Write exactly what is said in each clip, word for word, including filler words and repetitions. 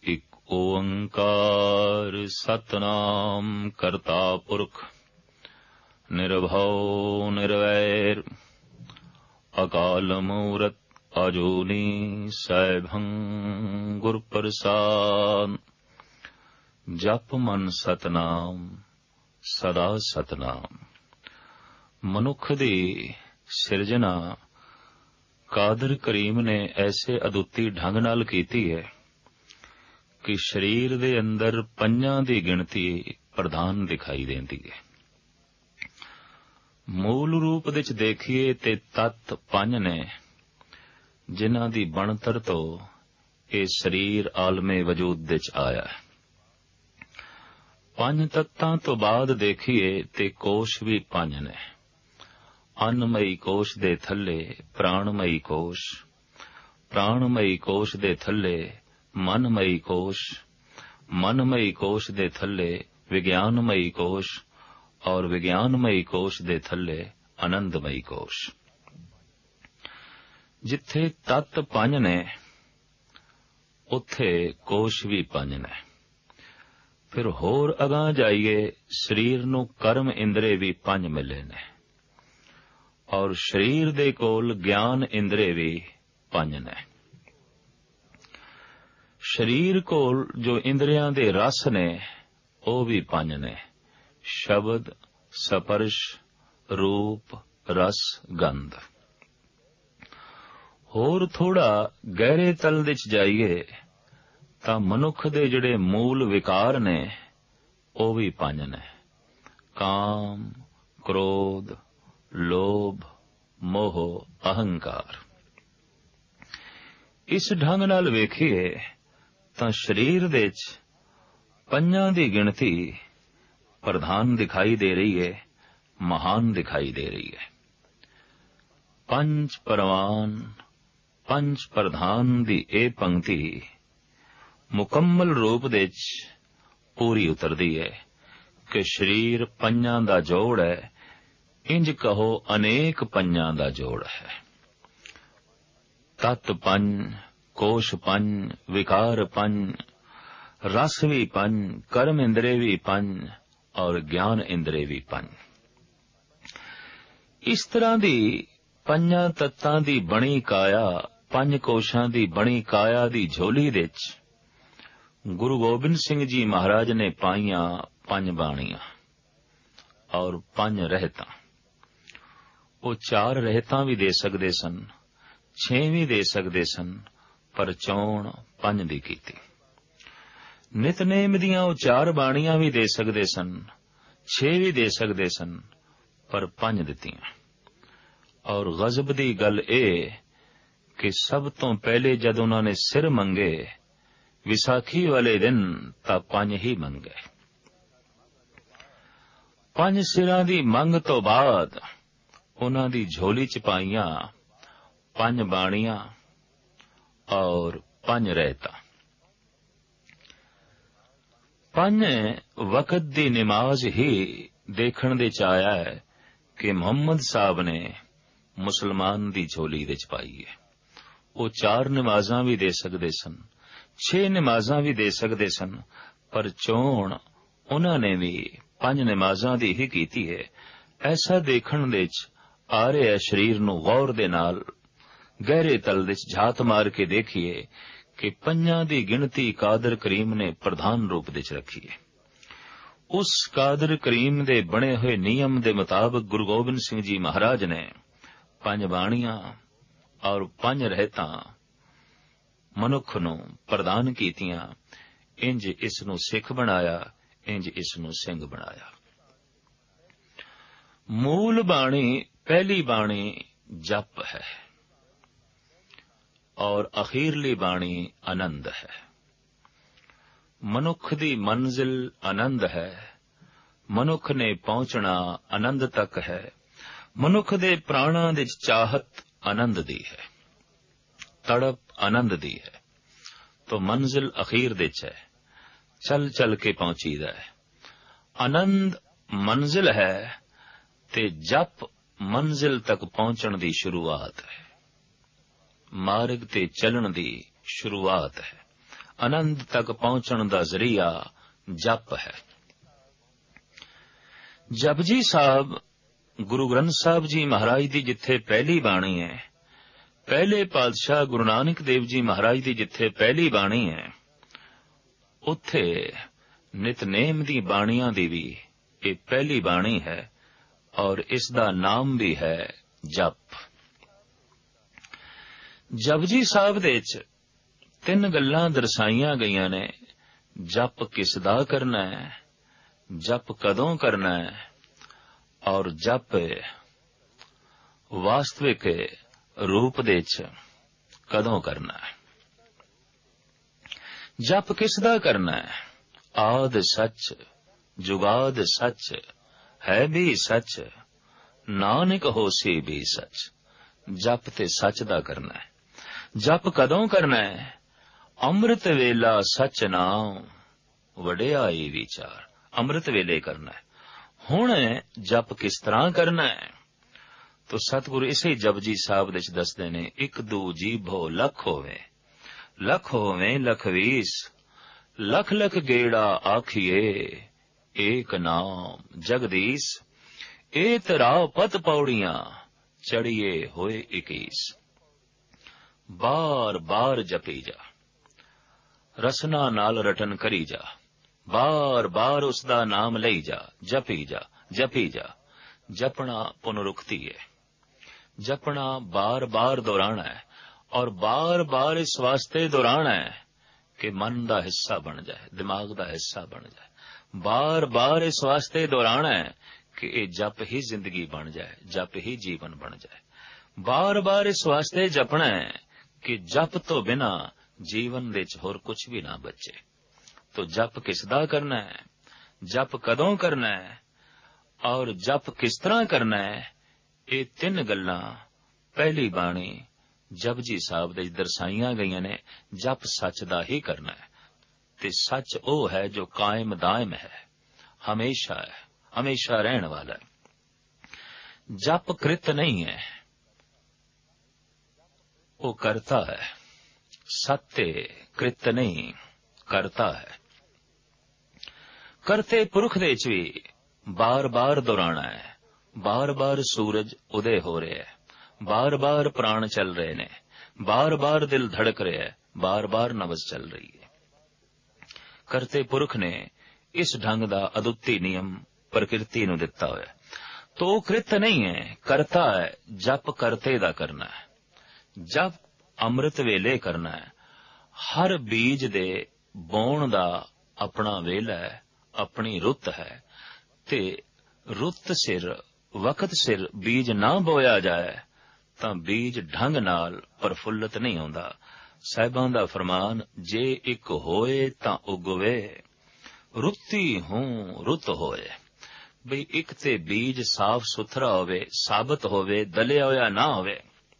इक ओंकार सतनाम करता पुरख निर्भव निर्वैर अकाल मूरत अजूनी सैभं गुर प्रसाद। जप मन सतनाम सदा सतनाम। मनुख दी सिरजना कादर करीम ने ऐसे अदुੱਤੀ ढंग नाल कीती है कि शरीर दे अंदर पंजां दी गिणती प्रधान दिखाई देंदी है। मूल रूप विच देखिए ते तत्त पंज ने जिन्हां दी बनतर तो ये शरीर आलमे वजूद विच आया है। पंज तत्तां तो बाद देखिए ते कोश भी पंज ने। अन्नमई कोश दे थल्ले प्राणमई कोश, प्राणमई कोश दे थल्ले मनमई कोश, मनमई कोश दे थल्ले विज्ञानमई कोश और विज्ञानमई कोश दे थल्ले आनंदमई कोश। जिथे तत्त पंज ने उत्थे कोश भी पंज ने। फिर होर अगां जाइए शरीर नूं कर्म इंद्रे भी पंज मिले ने और शरीर दे कोल ज्ञान इंद्रे भी पंज ने। शरीर कोल जो इंद्रियां दे रस ने वो भी पंज ने। शब्द, स्पर्श, रूप, रस, गंध। होर थोड़ा गहरे तल विच जाइए तां मनुख दे जिहड़े मूल विकार ने वो भी पंज ने। काम, क्रोध, लोभ, मोह, अहंकार। इस ढंग नाल वेखिए तां शरीर दे च पंजां दी गिणती प्रधान दिखाई दे रही है, महान दिखाई दे रही है। पंच परवान पंच प्रधान दी ए पंक्ति मुकम्मल रूप दे च पूरी उतरदी है कि शरीर पंजां दा जोड़ है। इंज कहो अनेक पंजां दा जोड़ है। तत्त पंज, कोश पंज, विकार पंज, रस भी पंज, कर्म इंद्रे भी पंज और ज्ञान इंद्रे भी पंज। इस तरह दी पंजां तत्तां दी बणी काया, पंज कोशां दी बणी काया दी झोली दे च गुरु गोबिंद सिंह जी महाराज ने पाईयां पंज बाणियां और पंज रहतां। वो चार रहतां भी दे सकदे सन, छे भी दे सकदे सन, पर चोण पंज दी कीती। नितनेम दियां वो चार बाणियां भी दे सकदे सन, छे भी दे सकदे सन, पर पंज दित्तियां। और गजब दी गल ए कि सब तो पहले जद उन्हां ने सिर मंगे विसाखी वाले दिन तां पंज ही मंगे। पंज सिरां दी मंग तो बाद उन्हां दी झोली च पाईयां पंज बाणियां और पंज रहता। पंज वक्त दी नमाज ही देखण दे च आया है कि मुहम्मद साहब ने मुसलमान दी झोली विच पाई है। वो चार नमाजां भी दे सकदे सन, छे नमाजां भी दे सकदे सन, पर चोण उन्हां ने भी पंज नमाजां दी ही कीती है। ऐसा देखण दे च आ रहा शरीर नूं गौर दे नाल गहरे तल विच झात मार के देखिए कि पंजां दी गिणती कादर करीम ने प्रधान रूप विच रखी है। उस कादर करीम दे बने हुए नियम दे मुताबिक गुरु गोबिंद सिंह जी महाराज ने पंज बाणियां और पंज रहतां मनुख नूं प्रदान कीतियां। इंज इस नूं सिख बनाया, इंज इस नूं सिंह बनाया। मूल बाणी पहली बाणी जप है और अखीरली बाणी आनंद है। मनुख दी मंजिल आनंद है। मनुख ने पहुंचना आनंद तक है। मनुख दे प्राणां दी चाहत आनंद दी है, तड़प आनंद दी है। तो मंजिल अखीर दे च है, चल चल के पहुंचीदा है। आनंद मंजिल है ते जप मंजिल तक पहुंचण दी शुरुआत है, मार्ग ते चलण दी शुरुआत है। ਆਨੰਦ ਤੱਕ ਪਹੁੰਚਣ ਦਾ ਜ਼ਰੀਆ ਜਪ ਹੈ। ਜਪਜੀ ਸਾਹਿਬ ਗੁਰੂ ਗ੍ਰੰਥ ਸਾਹਿਬ ਜੀ ਮਹਾਰਾਜ ਦੀ ਜਿੱਥੇ ਪਹਿਲੀ ਬਾਣੀ ਹੈ, ਪਹਿਲੇ ਪਾਤਸ਼ਾਹ ਗੁਰੂ ਨਾਨਕ ਦੇਵ ਜੀ ਮਹਾਰਾਜ ਦੀ ਜਿੱਥੇ ਪਹਿਲੀ ਬਾਣੀ ਹੈ, ਉੱਥੇ ਨਿਤਨੇਮ ਦੀ ਬਾਣੀਆਂ ਦੀ ਵੀ ਇਹ ਪਹਿਲੀ ਬਾਣੀ ਹੈ ਔਰ ਇਸ ਦਾ ਨਾਮ ਵੀ ਹੈ ਜਪ। ਜਪਜੀ ਸਾਹਿਬ ਦੇ ਵਿੱਚ ਤਿੰਨ ਗੱਲਾਂ ਦਰਸਾਈਆਂ ਗਈਆਂ ਨੇ। ਜਪ ਕਿਸ ਦਾ ਕਰਨਾ ਹੈ, ਜਪ ਕਦੋਂ ਕਰਨਾ ਹੈ ਔਰ ਜਪ ਵਾਸਤਵਿਕ ਰੂਪ ਦੇ ਵਿੱਚ ਕਦੋਂ ਕਰਨਾ ਹੈ। ਜਪ ਕਿਸ ਦਾ ਕਰਨਾ ਹੈ? ਆਦ ਸੱਚ ਜੁਗਾਦ ਸੱਚ ਹੈ ਵੀ ਸੱਚ, ਨਾਨਕ ਹੋਸੀ ਵੀ ਸੱਚ। ਜਪ ਤੇ ਸੱਚ ਦਾ ਕਰਨਾ ਹੈ। ਜਪ ਕਦੋਂ ਕਰਨਾ ਹੈ? ਅੰਮ੍ਰਿਤ ਵੇਲਾ ਸੱਚ ਨਾਮ ਵਡਿਆਈ ਵਿਚਾਰ। ਅੰਮ੍ਰਿਤ ਵੇਲੇ ਕਰਨਾ ਹੈ। ਹੁਣ ਜਪ ਕਿਸ ਤਰ੍ਹਾਂ ਕਰਨਾ ਹੈ? ਤੋ ਸਤਿਗੁਰੂ ਇਸੇ ਜਪਜੀ ਸਾਹਿਬ ਵਿੱਚ ਦੱਸਦੇ ਨੇ, ਇੱਕ ਦੂ ਜੀਭੋ ਲੱਖ ਹੋਵੇ, ਲੱਖ ਹੋਵੇ ਲੱਖ ਵੀਸ, ਲੱਖ ਲੱਖ ਗੇੜਾ ਆਖੀਏ, ਏਕ ਨਾਮ ਜਗਦੀਸ਼। ਏ ਤਰਾਉ ਪਤ ਪੌੜੀਆਂ ਚੜੀਏ ਹੋਏ ਇਕੀਸ। ਬਾਰ ਬਾਰ ਜਪੀ ਜਾ, ਰਸਨਾ ਨਾਲ ਰਟਨ ਕਰੀ ਜਾ, ਬਾਰ ਬਾਰ ਉਸ ਦਾ ਨਾਮ ਲਈ ਜਾ, ਜਪੀ ਜਾ ਜਪੀ ਜਾ। ਜਪਣਾ ਪੁਨਰੁਕਤੀ ਹੈ। ਜਪਣਾ ਬਾਰ ਬਾਰ ਦੁਹਰਾਣਾ ਹੈ ਔਰ ਬਾਰ ਬਾਰ ਇਸ ਵਾਸਤੇ ਦੁਹਰਾਣਾ ਹੈ ਕਿ ਮਨ ਦਾ ਹਿੱਸਾ ਬਣ ਜਾਏ, ਦਿਮਾਗ ਦਾ ਹਿੱਸਾ ਬਣ ਜਾਏ। ਬਾਰ ਬਾਰ ਇਸ ਵਾਸਤੇ ਦੁਹਰਾਣਾ ਹੈ ਕਿ ਇਹ ਜਪ ਹੀ ਜ਼ਿੰਦਗੀ ਬਣ ਜਾਏ, ਜਪ ਹੀ ਜੀਵਨ ਬਣ ਜਾਏ। ਬਾਰ ਬਾਰ ਇਸ ਵਾਸਤੇ ਜਪਣਾ ਹੈ ਕਿ ਜਪ ਤੋਂ ਬਿਨਾ ਜੀਵਨ ਦੇ ਚ ਹੋਰ ਕੁਝ ਵੀ ਨਾ ਬਚੇ। ਤੋ ਜਪ ਕਿਸ ਦਾ ਕਰਨਾ ਹੈ, ਜਪ ਕਦੋਂ ਕਰਨਾ ਹੈ ਔਰ ਜਪ ਕਿਸ ਤਰ੍ਹਾਂ ਕਰਨਾ ਹੈ, ਇਹ ਤਿੰਨ ਗੱਲਾਂ ਪਹਿਲੀ ਬਾਣੀ ਜਪਜੀ ਸਾਹਿਬ ਦੇ ਦਰਸਾਈਆਂ ਗਈਆਂ ਨੇ। ਜਪ ਸੱਚ ਦਾ ਹੀ ਕਰਨਾ ਹੈ ਤੇ ਸੱਚ ਉਹ ਹੈ ਜੋ ਕਾਇਮ ਦਾਇਮ ਹੈ, ਹਮੇਸ਼ਾ ਹੈ, ਹਮੇਸ਼ਾ ਰਹਿਣ ਵਾਲਾ ਹੈ। ਜਪ ਕ੍ਰਿਤ ਨਹੀਂ ਹੈ, ਉਹ ਕਰਤਾ ਹੈ। ਸत्य ਕ੍ਰਿਤ ਨਹੀਂ, ਕਰਤਾ ਹੈ। ਕਰਤੇ ਪੁਰਖ ਦੇ ਚ ਵੀ ਬਾਰ ਬਾਰ ਦੁਹਰਾਣਾ ਹੈ। ਬਾਰ ਬਾਰ ਸੂਰਜ ਉਦੇ ਹੋ ਰਿਹਾ ਹੈ, ਬਾਰ ਬਾਰ ਪ੍ਰਾਣ ਚੱਲ ਰਹੇ ਨੇ, ਬਾਰ ਬਾਰ ਦਿਲ ਧੜਕ ਰਿਹਾ ਹੈ, ਬਾਰ ਬਾਰ ਨਬਜ਼ ਚੱਲ ਰਹੀ ਹੈ। ਕਰਤੇ ਪੁਰਖ ਨੇ ਇਸ ਢੰਗ ਦਾ ਅਦੁੱਤੀ ਨਿਯਮ ਪ੍ਰਕਿਰਤੀ ਨੂੰ ਦਿੱਤਾ ਹੋਇਆ। ਤੋ ਕ੍ਰਿਤ ਨਹੀਂ ਹੈ, ਕਰਤਾ ਹੈ। ਜਪ ਕਰਤੇ ਦਾ ਕਰਨਾ ਹੈ। ਜਪ ਅੰਮ੍ਰਿਤ ਵੇਲੇ ਕਰਨਾ ਹੈ। ਹਰ ਬੀਜ ਦੇ ਬੋਣ ਦਾ ਆਪਣਾ ਵੇਲਾ ਹੈ, ਆਪਣੀ ਰੁੱਤ ਹੈ ਤੇ ਰੁੱਤ ਸਿਰ ਵਕਤ ਸਿਰ ਬੀਜ ਨਾ ਬੋਇਆ ਜਾਏ ਤਾਂ ਬੀਜ ਢੰਗ ਨਾਲ ਪ੍ਰਫੁੱਲਤ ਨਹੀਂ ਹੁੰਦਾ। ਸਾਹਿਬਾਂ ਦਾ ਫਰਮਾਨ, ਜੇ ਇੱਕ ਹੋਏ ਤਾਂ ਉਗਵੇ, ਰੁੱਤੀ ਹੂੰ ਰੁੱਤ ਹੋਏ। ਬਈ ਇੱਕ ਤੇ ਬੀਜ ਸਾਫ਼ ਸੁਥਰਾ ਹੋਵੇ, ਸਾਬਤ ਹੋਵੇ, ਦਲਿਆ ਹੋਇਆ ਨਾ ਹੋਵੇ।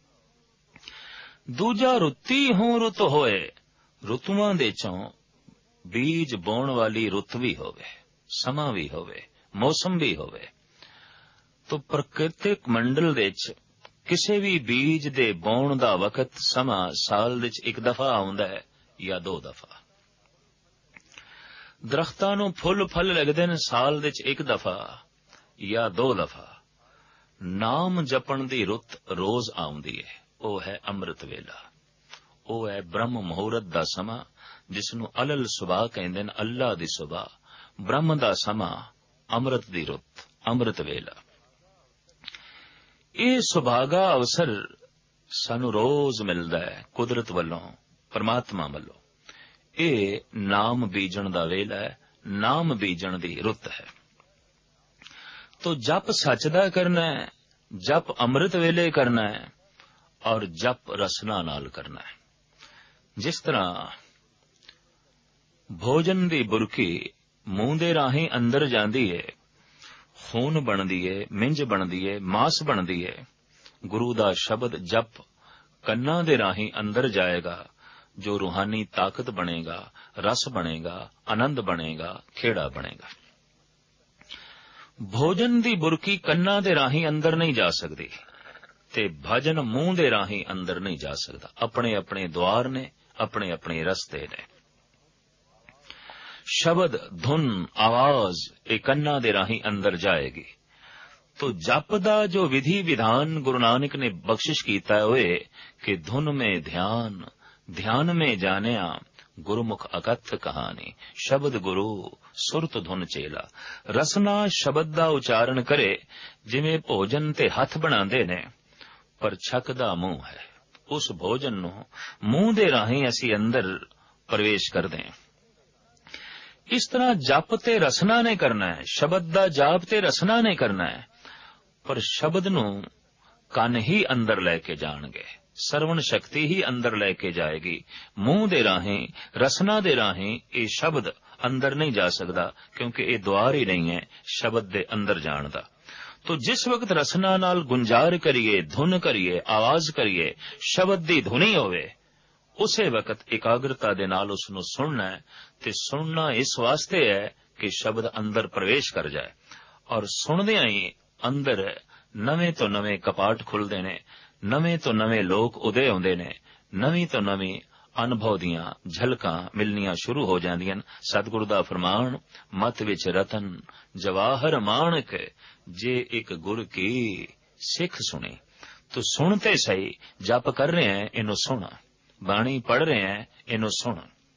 ਦੂਜਾ ਰੁੱਤੀ ਹੂੰ ਰੁੱਤ ਹੋਏ, ਰੁੱਤੂਆਂ ਦੇ ਚੋਂ ਬੀਜ ਬੋਣ ਵਾਲੀ ਰੁੱਤ ਵੀ ਹੋਵੇ, ਸਮਾਂ ਵੀ ਹੋਵੇ, ਮੌਸਮ ਵੀ ਹੋਵੇ। ਤੋ ਪ੍ਰਕਿਰਤਿਕ ਮੰਡਲ ਦੇ ਚ ਕਿਸੇ ਵੀ ਬੀਜ ਦੇ ਬੋਣ ਦਾ ਵਕਤ ਸਮਾਂ ਸਾਲ ਵਿੱਚ ਇੱਕ ਦਫਾ ਆਉਂਦਾ ਹੈ ਜਾਂ ਦੋ ਦਫਾ। ਦਰਖਤਾਂ ਨੂੰ ਫੁੱਲ ਫਲ ਲੱਗਦੇ ਨੇ ਸਾਲ ਵਿੱਚ ਇੱਕ ਦਫਾ ਜਾਂ ਦੋ ਦਫਾ। ਨਾਮ ਜਪਣ ਦੀ ਰੁੱਤ ਰੋਜ਼ ਆਉਂਦੀ ਹੈ, ਉਹ ਹੈ ਅੰਮ੍ਰਿਤ ਵੇਲਾ, ਉਹ ਹੈ ਬ੍ਰਹਮ ਮੁਹੂਰਤ ਦਾ ਸਮਾਂ, ਜਿਸ ਨੂੰ ਅਲਲ ਸੁਬਾਹ ਕਹਿੰਦੇ ਨੇ, ਅੱਲਾ ਦੀ ਸੁਬਾਹ, ਬ੍ਰਹਮ ਦਾ ਸਮਾਂ, ਅੰਮ੍ਰਿਤ ਦੀ ਰੁੱਤ, ਅੰਮ੍ਰਿਤ ਵੇਲਾ। ਇਹ ਸੁਭਾਗਾ ਅਵਸਰ ਸਾਨੂੰ ਰੋਜ਼ ਮਿਲਦਾ ਹੈ ਕੁਦਰਤ ਵੱਲੋਂ, ਪਰਮਾਤਮਾ ਵੱਲੋਂ। ਇਹ ਨਾਮ ਬੀਜਣ ਦਾ ਵੇਲਾ ਹੈ, ਨਾਮ ਬੀਜਣ ਦੀ ਰੁੱਤ ਹੈ। ਤੋ ਜਪ ਸੱਚ ਦਾ ਕਰਨਾ ਹੈ, ਜਪ ਅੰਮ੍ਰਿਤ ਵੇਲੇ ਕਰਨਾ ਹੈ ਔਰ ਜਪ ਰਸਨਾ ਨਾਲ ਕਰਨਾ ਹੈ। ਜਿਸ ਤਰ੍ਹਾਂ ਭੋਜਨ ਦੀ ਬੁਰਕੀ ਮੂੰਹ ਦੇ ਰਾਹੀਂ ਅੰਦਰ ਜਾਂਦੀ ਹੈ, ਖੂਨ ਬਣਦੀ ਹੈ, ਮਿੰਜ ਬਣਦੀ ਹੈ, ਮਾਸ ਬਣਦੀ ਹੈ। ਗੁਰੂ ਦਾ ਸ਼ਬਦ ਜਪ ਕੰਨਾਂ ਦੇ ਰਾਹੀਂ ਅੰਦਰ ਜਾਏਗਾ, ਜੋ ਰੂਹਾਨੀ ਤਾਕਤ ਬਣੇਗਾ, ਰਸ ਬਣੇਗਾ, ਆਨੰਦ ਬਣੇਗਾ, ਖੇੜਾ ਬਣੇਗਾ। ਭੋਜਨ ਦੀ ਬੁਰਕੀ ਕੰਨਾਂ ਦੇ ਰਾਹੀਂ ਅੰਦਰ ਨਹੀਂ ਜਾ ਸਕਦੀ ਤੇ ਭਜਨ ਮੂੰਹ ਦੇ ਰਾਹੀਂ ਅੰਦਰ ਨਹੀਂ ਜਾ ਸਕਦਾ। ਆਪਣੇ ਆਪਣੇ ਦੁਆਰ ਨੇ, ਆਪਣੇ ਆਪਣੇ ਰਸਤੇ ਨੇ। ਸ਼ਬਦ, ਧੁਨ, ਆਵਾਜ਼ ਇਹ ਕੰਨਾਂ ਦੇ ਰਾਹੀਂ ਅੰਦਰ ਜਾਏਗੀ। तो जप दा जो विधि विधान गुरु नानक ने बख्शिश कीता होए कि धुन में ध्यान, ध्यान में जानिया गुरुमुख अकथ कहानी, शब्द गुरु सुरत धुन चेला। रसना शब्द दा उचारण करे जिवें भोजन ते हथ बनांदे ने, पर छकदा मूंह है। उस भोजन नूं मूंह दे राहीं असीं अंदर प्रवेश करदे हां। इस तरह जप ते रसना ने करना है, शब्द दा जाप ते रसना ने करना है, पर शब्द नूं ਕੰਨ ही अंदर लैके जाणगे, ਸਰਵਣ शक्ति ही अंदर लैके जाएगी। मूंह दे राहीं, रसना दे राहीं ये शब्द अंदर नहीं जा सकता, क्योंकि ये द्वार ही नहीं है शब्द दे अंदर जाण दा। तो जिस वक्त रसना नाल गुंजार करिए, धुन करिए, आवाज करिए, शब्द दी धुनी होवे, उसे वक्त एकाग्रता दे नाल उसनूं सुनना है। ते सुनना इस वास्ते है कि शब्द अंदर प्रवेश कर जाए, और सुनदियां ही अंदर नवें तो नवें कपाट खुलते ने, नवें तो नवें लोक उदय होंदे ने, नवीं तो नवीं अनुभव दियां झलकां मिलनियां शुरू हो जांदियां। सतगुरु दा फरमान, मत विच रतन जवाहर माणक, जे एक गुर की सिख सुने। तो सुनते सही, जप कर रहे हैं इनू सुन, बाणी पढ़ रहे हैं इनू सुन।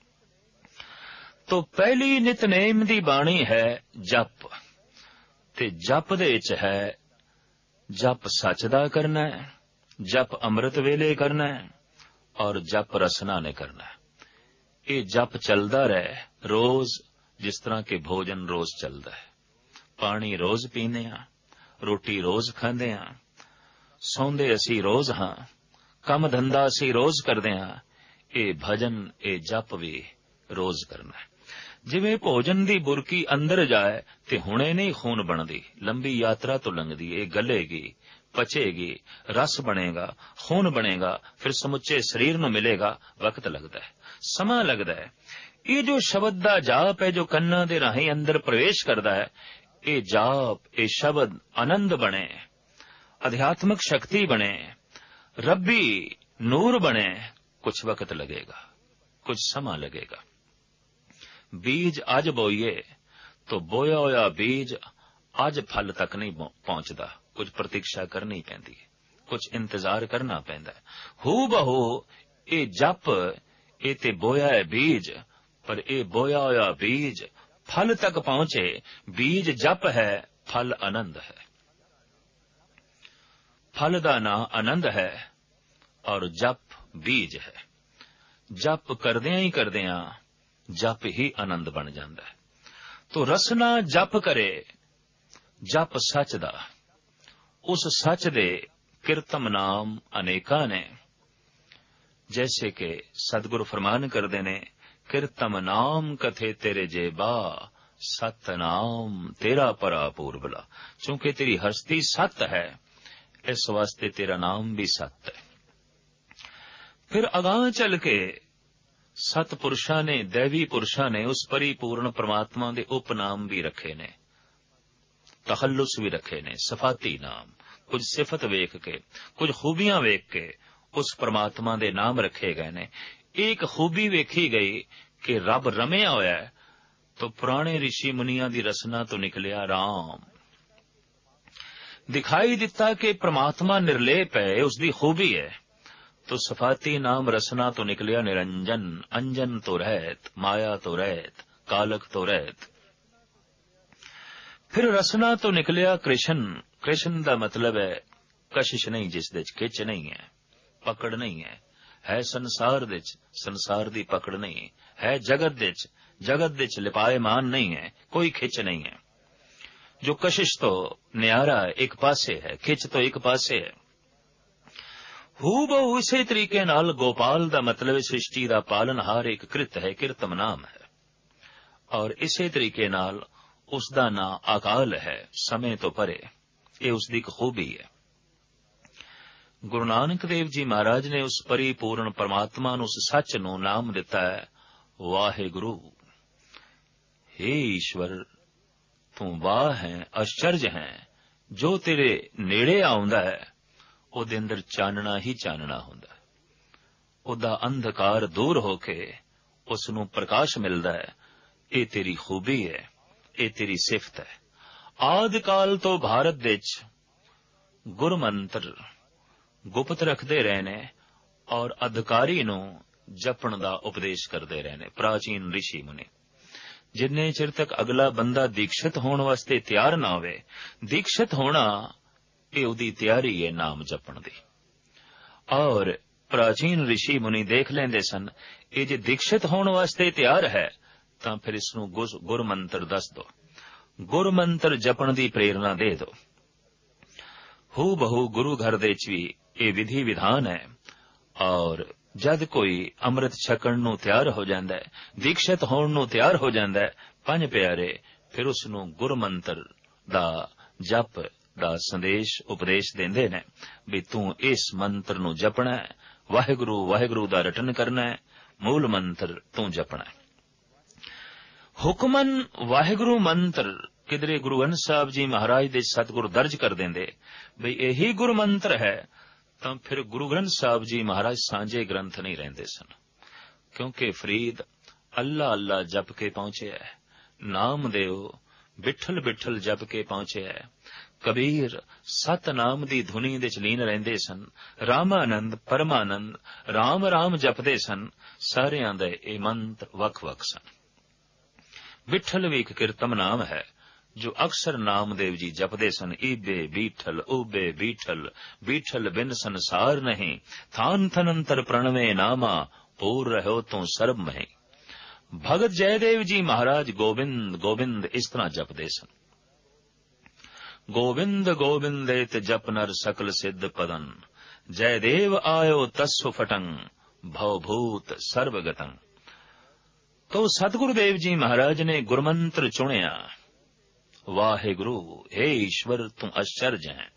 तो पहली नितनेम दी बाणी है जप, ते जप दे विच है जप सच दा करना है, जप अमृत वेले करना है, और जप रसना ने करना है। ये जप चलदा रहे रोज, जिस तरह के भोजन रोज चलदा है। पानी रोज पीने हां, रोटी रोज खांदे हां, सौंदे असी रोज हां, कम धंधा असी रोज करदे हां। ये भजन, ये जप भी रोज करना है। जिवें भोजन दी बुरकी अंदर जाए ते हुणे नहीं खून बनदी, लंबी यात्रा तो लंघदी, ये गलेगी, पचेगी, रस बनेगा, खून बनेगा, फिर समुचे शरीर नूं मिलेगा। वक्त लगदा है, समा लगदा है। ये जो शब्द दा जाप है, जो कन्ना दे राहीं अंदर प्रवेश करदा है, ये जाप, ये शब्द आनंद बने, अध्यात्मक शक्ति बने, रब्बी नूर बने, कुछ वक्त लगेगा, कुछ समा लगेगा। बीज अज बोईए तो बोया होया बीज अज फल तक नहीं पहुंचता, कुछ प्रतीक्षा करनी पैंदी है, कुछ इंतजार करना पैंदा है। हू बहू ये जप, ये ते बोया है बीज, पर ये बोया होया बीज फल तक पहुंचे। बीज जप है, फल आनंद है। फल दा ना आनंद है, और जप बीज है। जप करदियां ही करदियां जप ही आनंद बन जाता है। तो रसना जप करे, जप सच दा, उस सच दे किरतम नाम अनेका ने। जैसे कि सतगुरु फरमान करते ने, किरतम नाम कथे तेरे जेबा, सत नाम तेरा परा पूर्वला। चूंकि तेरी हस्ती सत है, इस वास्ते तेरा नाम भी सत है। फिर अगां चल के सतपुरुषां ने, दैवी पुरुषां ने उस परिपूर्ण परमात्मा दे उपनाम भी रखे ने, तखल्लुस भी रखे ने, सफाती नाम। कुछ सिफत वेख के, कुछ खूबियां वेख के उस परमात्मा दे नाम रखे गए ने। एक खूबी वेखी गई कि रब रमिया होया है, तो पुराने ऋषि मुनियां दी रसना तो निकलिया राम। दिखाई दिता कि परमात्मा निर्लेप है, उसकी खूबी है, तो सफाती नाम रसना तो निकलिया निरंजन। अंजन तो रहत, माया तो रहत, कालक तो रहत। फिर रसना तो निकलिया कृष्ण। कृष्ण दा मतलब है कशिश नहीं, जिस दे खिच नहीं है, पकड़ नहीं है, है संसार दे संसार दी पकड़ नहीं है, जगत दे जगत दे लिपायमान नहीं है, कोई खिच नहीं है। जो कशिश तो न्यारा एक पासे है, खिच तो एक पासे है। हू बहु इसे तरीके नाल गोपाल दा मतलब सृष्टि दा पालनहार एक कृत है, किरतम नाम है। और इसे तरीके नाल उसदा ना अकाल है, समय तो परे, ये उसकी खूबी है। गुरु नानक देव जी महाराज ने उस परिपूर्ण परमात्मा नूं, उस सच नूं नाम दिता है वाहे गुरु। हे ईश्वर, तू वाह है, आश्चर्य है। जो तेरे नेड़े आउंदा है ਉਹਦੇ ਅੰਦਰ ਚਾਨਣਾ ਹੀ ਚਾਨਣਾ ਹੁੰਦਾ ਹੈ। ਉਹਦਾ ਅੰਧਕਾਰ ਦੂਰ ਹੋ ਕੇ ਉਸ ਨੂੰ ਪ੍ਰਕਾਸ਼ ਮਿਲਦਾ ਹੈ। ਇਹ ਤੇਰੀ ਖੂਬੀ ਹੈ, ਇਹ ਤੇਰੀ ਸਿਫਤ ਹੈ। ਆਦਿ ਕਾਲ ਤੋਂ ਭਾਰਤ ਵਿੱਚ ਗੁਰਮੰਤਰ ਗੁਪਤ ਰੱਖਦੇ ਰਹੇ ਨੇ ਔਰ ਅਧਿਕਾਰੀ ਨੂੰ ਜਪਣ ਦਾ ਉਪਦੇਸ਼ ਕਰਦੇ ਰਹੇ ਨੇ ਪ੍ਰਾਚੀਨ ਰਿਸ਼ੀ ਮੁਨੀ। ਜਿੰਨੇ ਚਿਰ ਤੱਕ ਅਗਲਾ ਬੰਦਾ ਦੀਕਸ਼ਿਤ ਹੋਣ ਵਾਸਤੇ ਤਿਆਰ ਨਾ ਹੋਵੇ, ਦੀਕਸ਼ਿਤ ਹੋਣਾ ਇਹ ਉਹਦੀ ਤਿਆਰੀ ਹੈ ਨਾਮ ਜਪਣ ਦੀ। ਔਰ ਪ੍ਰਾਚੀਨ ਰਿਸ਼ੀ ਮੁਨੀ ਦੇਖ ਲੈਂਦੇ ਸਨ, ਇਹ ਜੇ ਦੀਕਸ਼ਿਤ ਹੋਣ ਵਾਸਤੇ ਤਿਆਰ ਹੈ ਤਾਂ ਫਿਰ ਇਸ ਨੂੰ ਗੁਰਮੰਤਰ ਦੱਸ ਦੋ, ਗੁਰਮੰਤਰ ਜਪਣ ਦੀ ਪ੍ਰੇਰਣਾ ਦੇ ਦੋ। ਹੂ ਬਹੂ ਗੁਰੂ ਘਰ ਦੇ ਚ ਵੀ ਇਹ ਵਿਧੀ ਵਿਧਾਨ ਹੈ। ਔਰ ਜਦ ਕੋਈ ਅੰਮ੍ਰਿਤ ਛਕਣ ਨੂੰ ਤਿਆਰ ਹੋ ਜਾਂਦਾ ਹੈ, ਦੀਕਸ਼ਿਤ ਹੋਣ ਨੂੰ ਤਿਆਰ ਹੋ ਜਾਂਦਾ ਹੈ, ਪੰਜ ਪਿਆਰੇ ਫਿਰ ਉਸ ਨੂੰ ਗੁਰਮੰਤਰ ਦਾ ਜਪ ਦਾ ਸੰਦੇਸ਼ ਉਪਦੇਸ਼ ਦਿੰਦੇ ਨੇ ਵੀ ਤੂੰ ਇਸ ਮੰਤਰ ਨੂੰ ਜਪਣਾ ਹੈ, ਵਾਹਿਗੁਰੂ ਵਾਹਿਗੁਰੂ ਦਾ ਰਟਨ ਕਰਨਾ ਹੈ, ਮੂਲ ਮੰਤਰ ਤੂੰ ਜਪਣਾ ਹੈ। ਹੁਕਮਨ ਵਾਹਿਗੁਰੂ ਮੰਤਰ ਕਿਧਰੇ ਗੁਰੂ ਗ੍ਰੰਥ ਸਾਹਿਬ ਜੀ ਮਹਾਰਾਜ ਦੇ ਸਤਿਗੁਰ ਦਰਜ ਕਰ ਦਿੰਦੇ ਬਈ ਇਹੀ ਗੁਰੂ ਮੰਤਰ ਹੈ, ਤਾਂ ਫਿਰ ਗੁਰੂ ਗ੍ਰੰਥ ਸਾਹਿਬ ਜੀ ਮਹਾਰਾਜ ਸਾਂਝੇ ਗ੍ਰੰਥ ਨਹੀਂ ਰਹਿੰਦੇ ਸਨ। ਕਿਉਂਕਿ ਫਰੀਦ ਅੱਲਾ ਅੱਲਾ ਜਪ ਕੇ ਪਹੁੰਚਿਆ ਹੈ, ਨਾਮਦੇਵ ਬਿਠਲ ਬਿਠਲ ਜਪ ਕੇ ਪਹੁੰਚਿਆ ਹੈ, ਕਬੀਰ ਸਤਨਾਮ ਦੀ ਧੁਨੀ ਦੇ ਚ ਲੀਨ ਰਹਿੰਦੇ ਸਨ, ਰਾਮਾਨੰਦ ਪਰਮਾਨੰਦ ਰਾਮ ਰਾਮ ਜਪਦੇ ਸਨ। ਸਾਰਿਆਂ ਦੇ ਇਹ ਮੰਤਰ ਵੱਖ ਵੱਖ ਸਨ। ਬਿਠਲ ਵੀ ਇੱਕ ਕੀਰਤਮ ਨਾਮ ਹੈ ਜੋ ਅਕਸਰ ਨਾਮਦੇਵ ਜੀ ਜਪਦੇ ਸਨ। ਈਬੇ ਬੀਠਲ ਉਬੇ ਬੀਠਲ ਬੀਠਲ ਬਿਨ ਸੰਸਾਰ ਨਹੀਂ, ਥਾਨ ਥਨੰਤਰ ਪ੍ਰਣਵੇ ਨਾਮਾ ਪੂਰ ਰਹਿਓ ਤੂੰ ਸਰਬ ਮਹੀਂ। ਭਗਤ ਜੈਦੇਵ ਜੀ ਮਹਾਰਾਜ ਗੋਬਿੰਦ ਗੋਬਿੰਦ ਇਸ ਤਰ੍ਹਾਂ ਜਪਦੇ ਸਨ। ਗੋਬਿੰਦ ਗੋਬਿੰਦੇਤ ਜਪ ਨਰ ਸਕਲ ਸਿੱਧ ਪਦਨ, ਜੈਦੇਵ ਆਇਓ ਤਸੁ ਫਟੰ ਭਉ ਭੂਤ ਸਰਬਗਤੰ। ਤੋ ਸਤਿਗੁਰੁਦੇਵ ਜੀ ਮਹਾਰਾਜ ਨੇ ਗੁਰਮੰਤਰ ਚੁਣਿਆ, ਵਾਹਿਗੁਰੂ ਹੇ ਈਸ਼ਵਰ ਤੂੰ ਅਚਰਜ ਹੈ।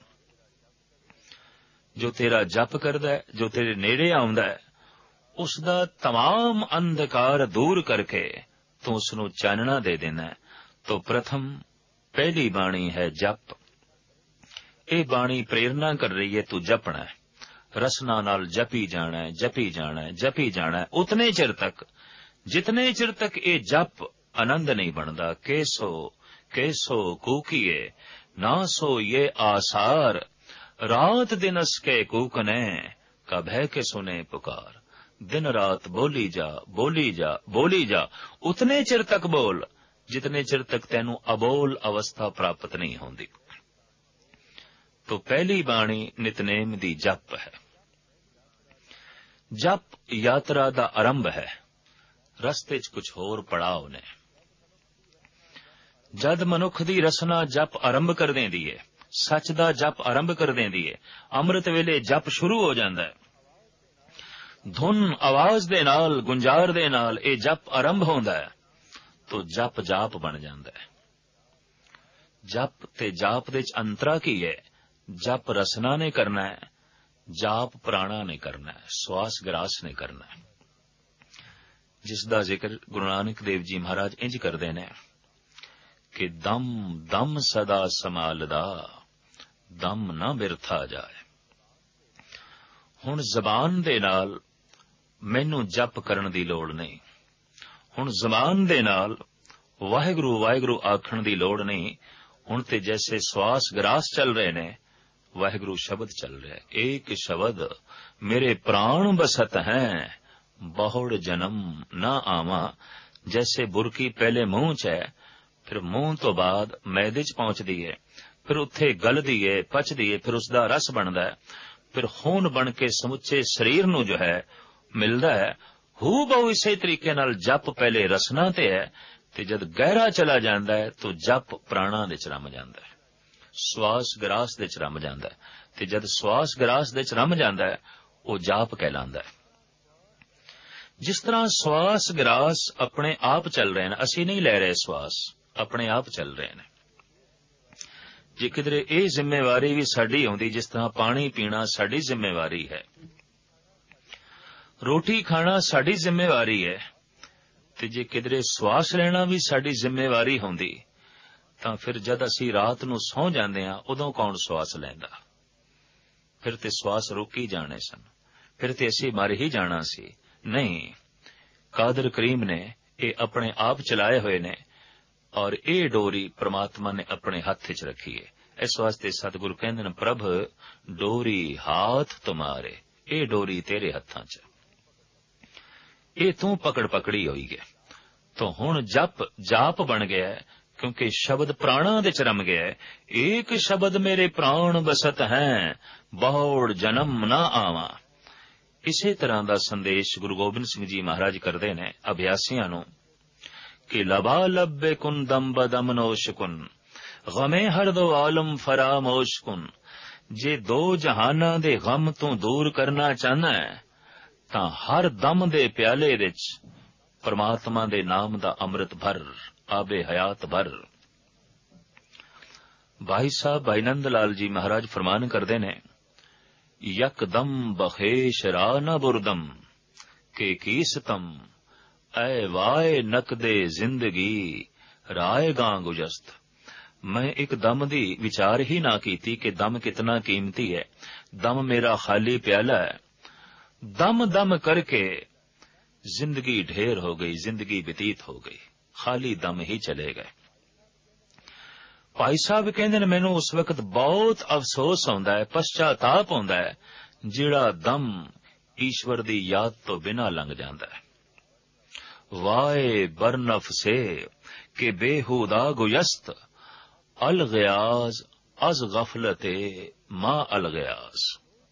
ਜੋ ਤੇਰਾ ਜਪ ਕਰਦਾ ਹੈ, ਜੋ ਤੇਰੇ ਨੇੜੇ ਆਉਂਦਾ ਹੈ, ਉਸ ਦਾ तमाम ਅੰਧਕਾਰ ਦੂਰ ਕਰਕੇ ਤੂੰ ਉਸ ਨੂੰ ਚਾਨਣਾ ਦੇ ਦੇਣਾ। ਤੋ ਪ੍ਰਥਮ ਪਹਿਲੀ ਬਾਣੀ ਹੈ ਜਪ। ਇਹ ਬਾਣੀ ਪ੍ਰੇਰਨਾ ਕਰ ਰਹੀ ਹੈ ਤੂੰ ਜਪਣਾ ਹੈ, ਰਸਨਾ ਨਾਲ ਜਪੀ ਜਾਣਾ ਹੈ, ਜਪੀ ਜਾਣਾ ਹੈ, ਜਪੀ ਜਾਣਾ ਹੈ ਉਤਨੇ ਚਿਰ ਤੱਕ ਜਿਤਨੇ ਚਿਰ ਤੱਕ ਇਹ ਜਪ ਆਨੰਦ ਨਹੀਂ ਬਣਦਾ। ਕੇਸੋ ਕੇਸੋ ਕੂਕੀਏ ਨਾ ਸੋ ਇਹ ਆਸਾਰ, ਰਾਤ ਦਿਨ ਅਸਕੇ ਕੂਕਨੇ ਕਭੈ ਕੇ ਸੁਨੇ ਪੁਕਾਰ। ਦਿਨ ਰਾਤ ਬੋਲੀ ਜਾ ਬੋਲੀ ਜਾ ਬੋਲੀ ਜਾ, ਉਤਨੇ ਚਿਰ ਤੱਕ ਬੋਲ ਜਿਤਨੇ ਚਿਰ ਤੱਕ ਤੈਨੂੰ ਅਬੋਲ ਅਵਸਥਾ ਪ੍ਰਾਪਤ ਨਹੀਂ ਹੁੰਦੀ। ਤੋ ਪਹਿਲੀ ਬਾਣੀ ਨਿਤਨੇਮ ਦੀ ਜਪ ਹੈ। ਜਪ ਯਾਤਰਾ ਦਾ ਆਰੰਭ ਹੈ, ਰਸਤੇ 'ਚ ਕੁਝ ਹੋਰ ਪੜਾਅ ਨੇ। ਜਦ ਮਨੁੱਖ ਦੀ ਰਸਨਾ ਜਪ ਆਰੰਭ ਕਰ ਦਿੰਦੀ ਹੈ, ਸੱਚ ਦਾ ਜਪ ਆਰੰਭ ਕਰ ਦਿੰਦੀ ਹੈ, ਅੰਮ੍ਰਿਤ ਵੇਲੇ ਜਪ ਸ਼ੁਰੂ ਹੋ ਜਾਂਦਾ ਹੈ। ਧੁਨ ਆਵਾਜ਼ ਦੇ ਨਾਲ ਗੁੰਜਾਰ ਦੇ ਨਾਲ ਇਹ ਜਪ ਆਰੰਭ ਹੁੰਦਾ ਹੈ, ਤੋ ਜਪ ਜਾਪ ਬਣ ਜਾਂਦਾ ਹੈ। ਜਪ ਤੇ ਜਾਪ ਦੇ ਚ ਅੰਤਰਾ ਕੀ ਹੈ? ਜਪ ਰਸਨਾ ਨੇ ਕਰਨਾ ਹੈ, ਜਾਪ ਪ੍ਰਾਣਾ ਨੇ ਕਰਨਾ ਹੈ, ਸਵਾਸ ਗਰਾਸ ਨੇ ਕਰਨਾ ਹੈ। ਜਿਸ ਦਾ ਜ਼ਿਕਰ ਗੁਰੂ ਨਾਨਕ ਦੇਵ ਜੀ ਮਹਾਰਾਜ ਇੰਜ ਕਰਦੇ ਨੇ ਕਿ ਦਮ ਦਮ ਸਦਾ ਸੰਭਾਲਦਾ, ਦਮ ਨਾ ਬਿਰਥਾ ਜਾਏ। ਹੁਣ ਜ਼ਬਾਨ ਦੇ ਨਾਲ ਮੈਨੂੰ ਜਪ ਕਰਨ ਦੀ ਲੋੜ ਨਹੀਂ, ਹੁਣ ਜ਼ਬਾਨ ਦੇ ਨਾਲ ਵਾਹਿਗੁਰੂ ਵਾਹਿਗੁਰੂ ਆਖਣ ਦੀ ਲੋੜ ਨਹੀਂ। ਹੁਣ ਤੇ ਜੈਸੇ ਸਵਾਸ ਗਰਾਸ ਚੱਲ ਰਹੇ ਨੇ, ਵਾਹਿਗੁਰੂ ਸ਼ਬਦ ਚੱਲ ਰਿਹਾ। ਏਕ ਸ਼ਬਦ ਮੇਰੇ ਪ੍ਰਾਣ ਬਸਤ ਹੈ, ਬਹੁੜ ਜਨਮ ਨਾ ਆਵਾਂ। ਜੈਸੇ ਬੁਰਕੀ ਪਹਿਲੇ ਮੂੰਹ 'ਚ ਹੈ, ਫਿਰ ਮੂੰਹ ਤੋਂ ਬਾਅਦ ਮੈਦੇ 'ਚ ਪਹੁੰਚਦੀ ਹੈ, ਫਿਰ ਉੱਥੇ ਗਲਦੀ ਹੈ, ਪਚਦੀ ਹੈ, ਫਿਰ ਉਸ ਦਾ ਰਸ ਬਣਦਾ ਹੈ, ਫਿਰ ਖੂਨ ਬਣ ਕੇ ਸਮੁੱਚੇ ਸਰੀਰ ਨੂੰ ਜੋ ਹੈ ਮਿਲਦਾ ਹੈ। ਹੂ ਬਹੁ ਇਸੇ ਤਰੀਕੇ ਨਾਲ ਜਪ ਪਹਿਲੇ ਰਸਨਾ ਤੇ ਹੈ, ਤੇ ਜਦ ਗਹਿਰਾ ਚਲਾ ਜਾਂਦਾ ਹੈ ਤਾਂ ਜਪ ਪ੍ਰਾਣਾ ਦੇ ਚ ਰਮ ਜਾਂਦਾ ਹੈ, ਸਵਾਸ ਗਰਾਸ ਦੇ ਚ ਰਮ ਜਾਂਦਾ ਹੈ, ਤੇ ਜਦ ਸਵਾਸ ਗਰਾਸ ਦੇ ਚ ਰਮ ਜਾਂਦਾ ਹੈ ਉਹ ਜਾਪ ਕਹਿਲਾਂਦਾ ਹੈ। ਜਿਸ ਤਰ੍ਹਾਂ ਸਵਾਸ ਗਰਾਸ ਆਪਣੇ ਆਪ ਚੱਲ ਰਹੇ ਨੇ, ਅਸੀਂ ਨਹੀਂ ਲੈ ਰਹੇ ਸਵਾਸ, ਆਪਣੇ ਆਪ ਚੱਲ ਰਹੇ ਨੇ। ਜੇ ਕਿਧਰੇ ਇਹ ਜ਼ਿੰਮੇਵਾਰੀ ਵੀ ਸਾਡੀ ਆਉਂਦੀ, ਜਿਸ ਤਰ੍ਹਾਂ ਪਾਣੀ ਪੀਣਾ ਸਾਡੀ ਜ਼ਿੰਮੇਵਾਰੀ ਹੈ, ਰੋਟੀ ਖਾਣਾ ਸਾਡੀ ਜ਼ਿੰਮੇਵਾਰੀ ਹੈ, ਤੇ ਜੇ ਕਿਧਰੇ ਸਵਾਸ ਲੈਣਾ ਵੀ ਸਾਡੀ ਜ਼ਿੰਮੇਵਾਰੀ ਹੁੰਦੀ, ਤਾਂ ਫਿਰ ਜਦ ਅਸੀਂ ਰਾਤ ਨੂੰ ਸੌਂ ਜਾਂਦੇ ਹਾਂ ਉਦੋਂ ਕੌਣ ਸਵਾਸ ਲੈਂਦਾ? ਫਿਰ ਤੇ ਸਵਾਸ ਰੁਕ ਹੀ ਜਾਣੇ ਸਨ, ਫਿਰ ਤੇ ਅਸੀਂ ਮਰ ਹੀ ਜਾਣਾ ਸੀ। ਨਹੀਂ, ਕਾਦਰ ਕਰੀਮ ਨੇ ये अपने आप चलाए हुए ने और ये डोरी परमात्मा ने अपने हथ च रखी है। इस वास्ते सतगुरु कहंदे ने प्रभ डोरी हाथ तुम्हारे, ये डोरी तेरे हत्थां च, ये तू पकड़ पकड़ी होई है। तो हुण जप जाप बन गया है, क्योंकि शब्द प्राणा दे च रम गया है। एक शब्द मेरे प्राण बसत हैं, बहुड़ जन्म ना आवा। इसे तरह का संदेश गुरु गोबिंद सिंह जी महाराज करते ने अभ्यासियां नूं कि लबा लब्बे कुन दम बदम नोश कुन, गमे हर दो आलम फरामोश कुन। जे दो जहाना दे गम तू दूर करना चाहना है तां हर दम दे प्याले विच परमात्मा दे नाम दा अमृत भर, आबे हयात भर। भाई साहब भाई नंद लाल जी महाराज फरमान करते ने यकदम बखेश रा न बुरदम के कीसतम, ऐ वाए नकदे जिंदगी राय गां गुजस्त। मैं एक दम दी विचार ही ना कीती कि दम कितना कीमती है। दम मेरा खाली प्याला है, दम दम करके जिंदगी ढेर हो गई, जिंदगी व्यतीत हो गई, खाली दम ही चले गए। भाई साहब कहंदे ने मैनू उस वक्त बहुत अफसोस आउंदा है, पश्चाताप आउंदा है, जिहड़ा दम ईश्वर दी याद तो बिना लंघ जांदा है। वाए बरनफ से के बेहुदा गुयस्त, अल गयाज अज गफलते मां अल गयाज।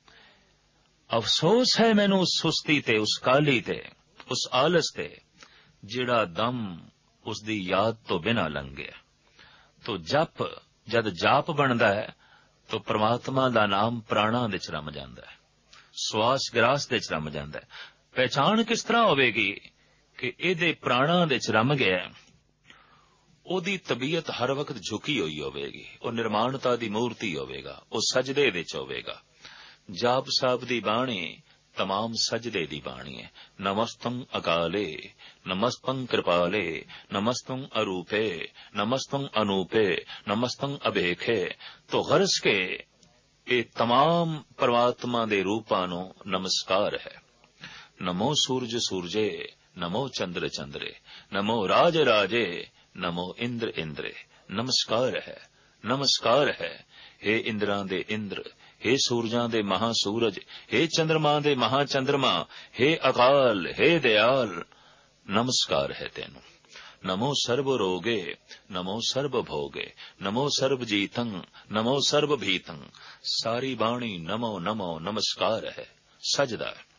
अफसोस है मैनू उस सुस्ती ते, उस काली ते, उस आलस ते जिहड़ा दम उसदी याद तो बिना लंघ गया। तो जप जद जाप बनदा है तो परमात्मा दा नाम प्राणा दे च रम जांदा है, श्वास ग्रास दे च रम जांदा है। पहचान किस तरह होवेगी कि इहदे प्राणा दे च रम गया, ओदी तबीयत हर वक्त झुकी हुई होवेगी, ओ निर्माणता दी मूर्ति होवेगा, ओ सजदे विच होवेगा। जाप साहब दी बाणी तमाम सजदे दी बाणी है। नमस्तं अकाले, नमस्तं कृपाले, नमस्तं अरूपे, नमस्तं अनूपे, नमस्तं अभेखे। तो गरज के ये तमाम परमात्मा दे रूपां नूं नमस्कार है। नमो सूरज सूरजे, नमो चंद्र चंद्रे, नमो राज राजे, नमो इंद्र इंद्रे। नमस्कार है, नमस्कार है। हे इंद्रां दे इंद्र, हे सूरजां दे महासूरज, हे चंद्रमा दे महाचंद्रमा, हे अकाल, हे दयाल, नमस्कार है तेनू। नमो सर्व रोगे, नमो सर्व भोगे, नमो सर्व जीतं, नमो सर्व भीतं। सारी बाणी नमो नमो नमस्कार है, सजदा है।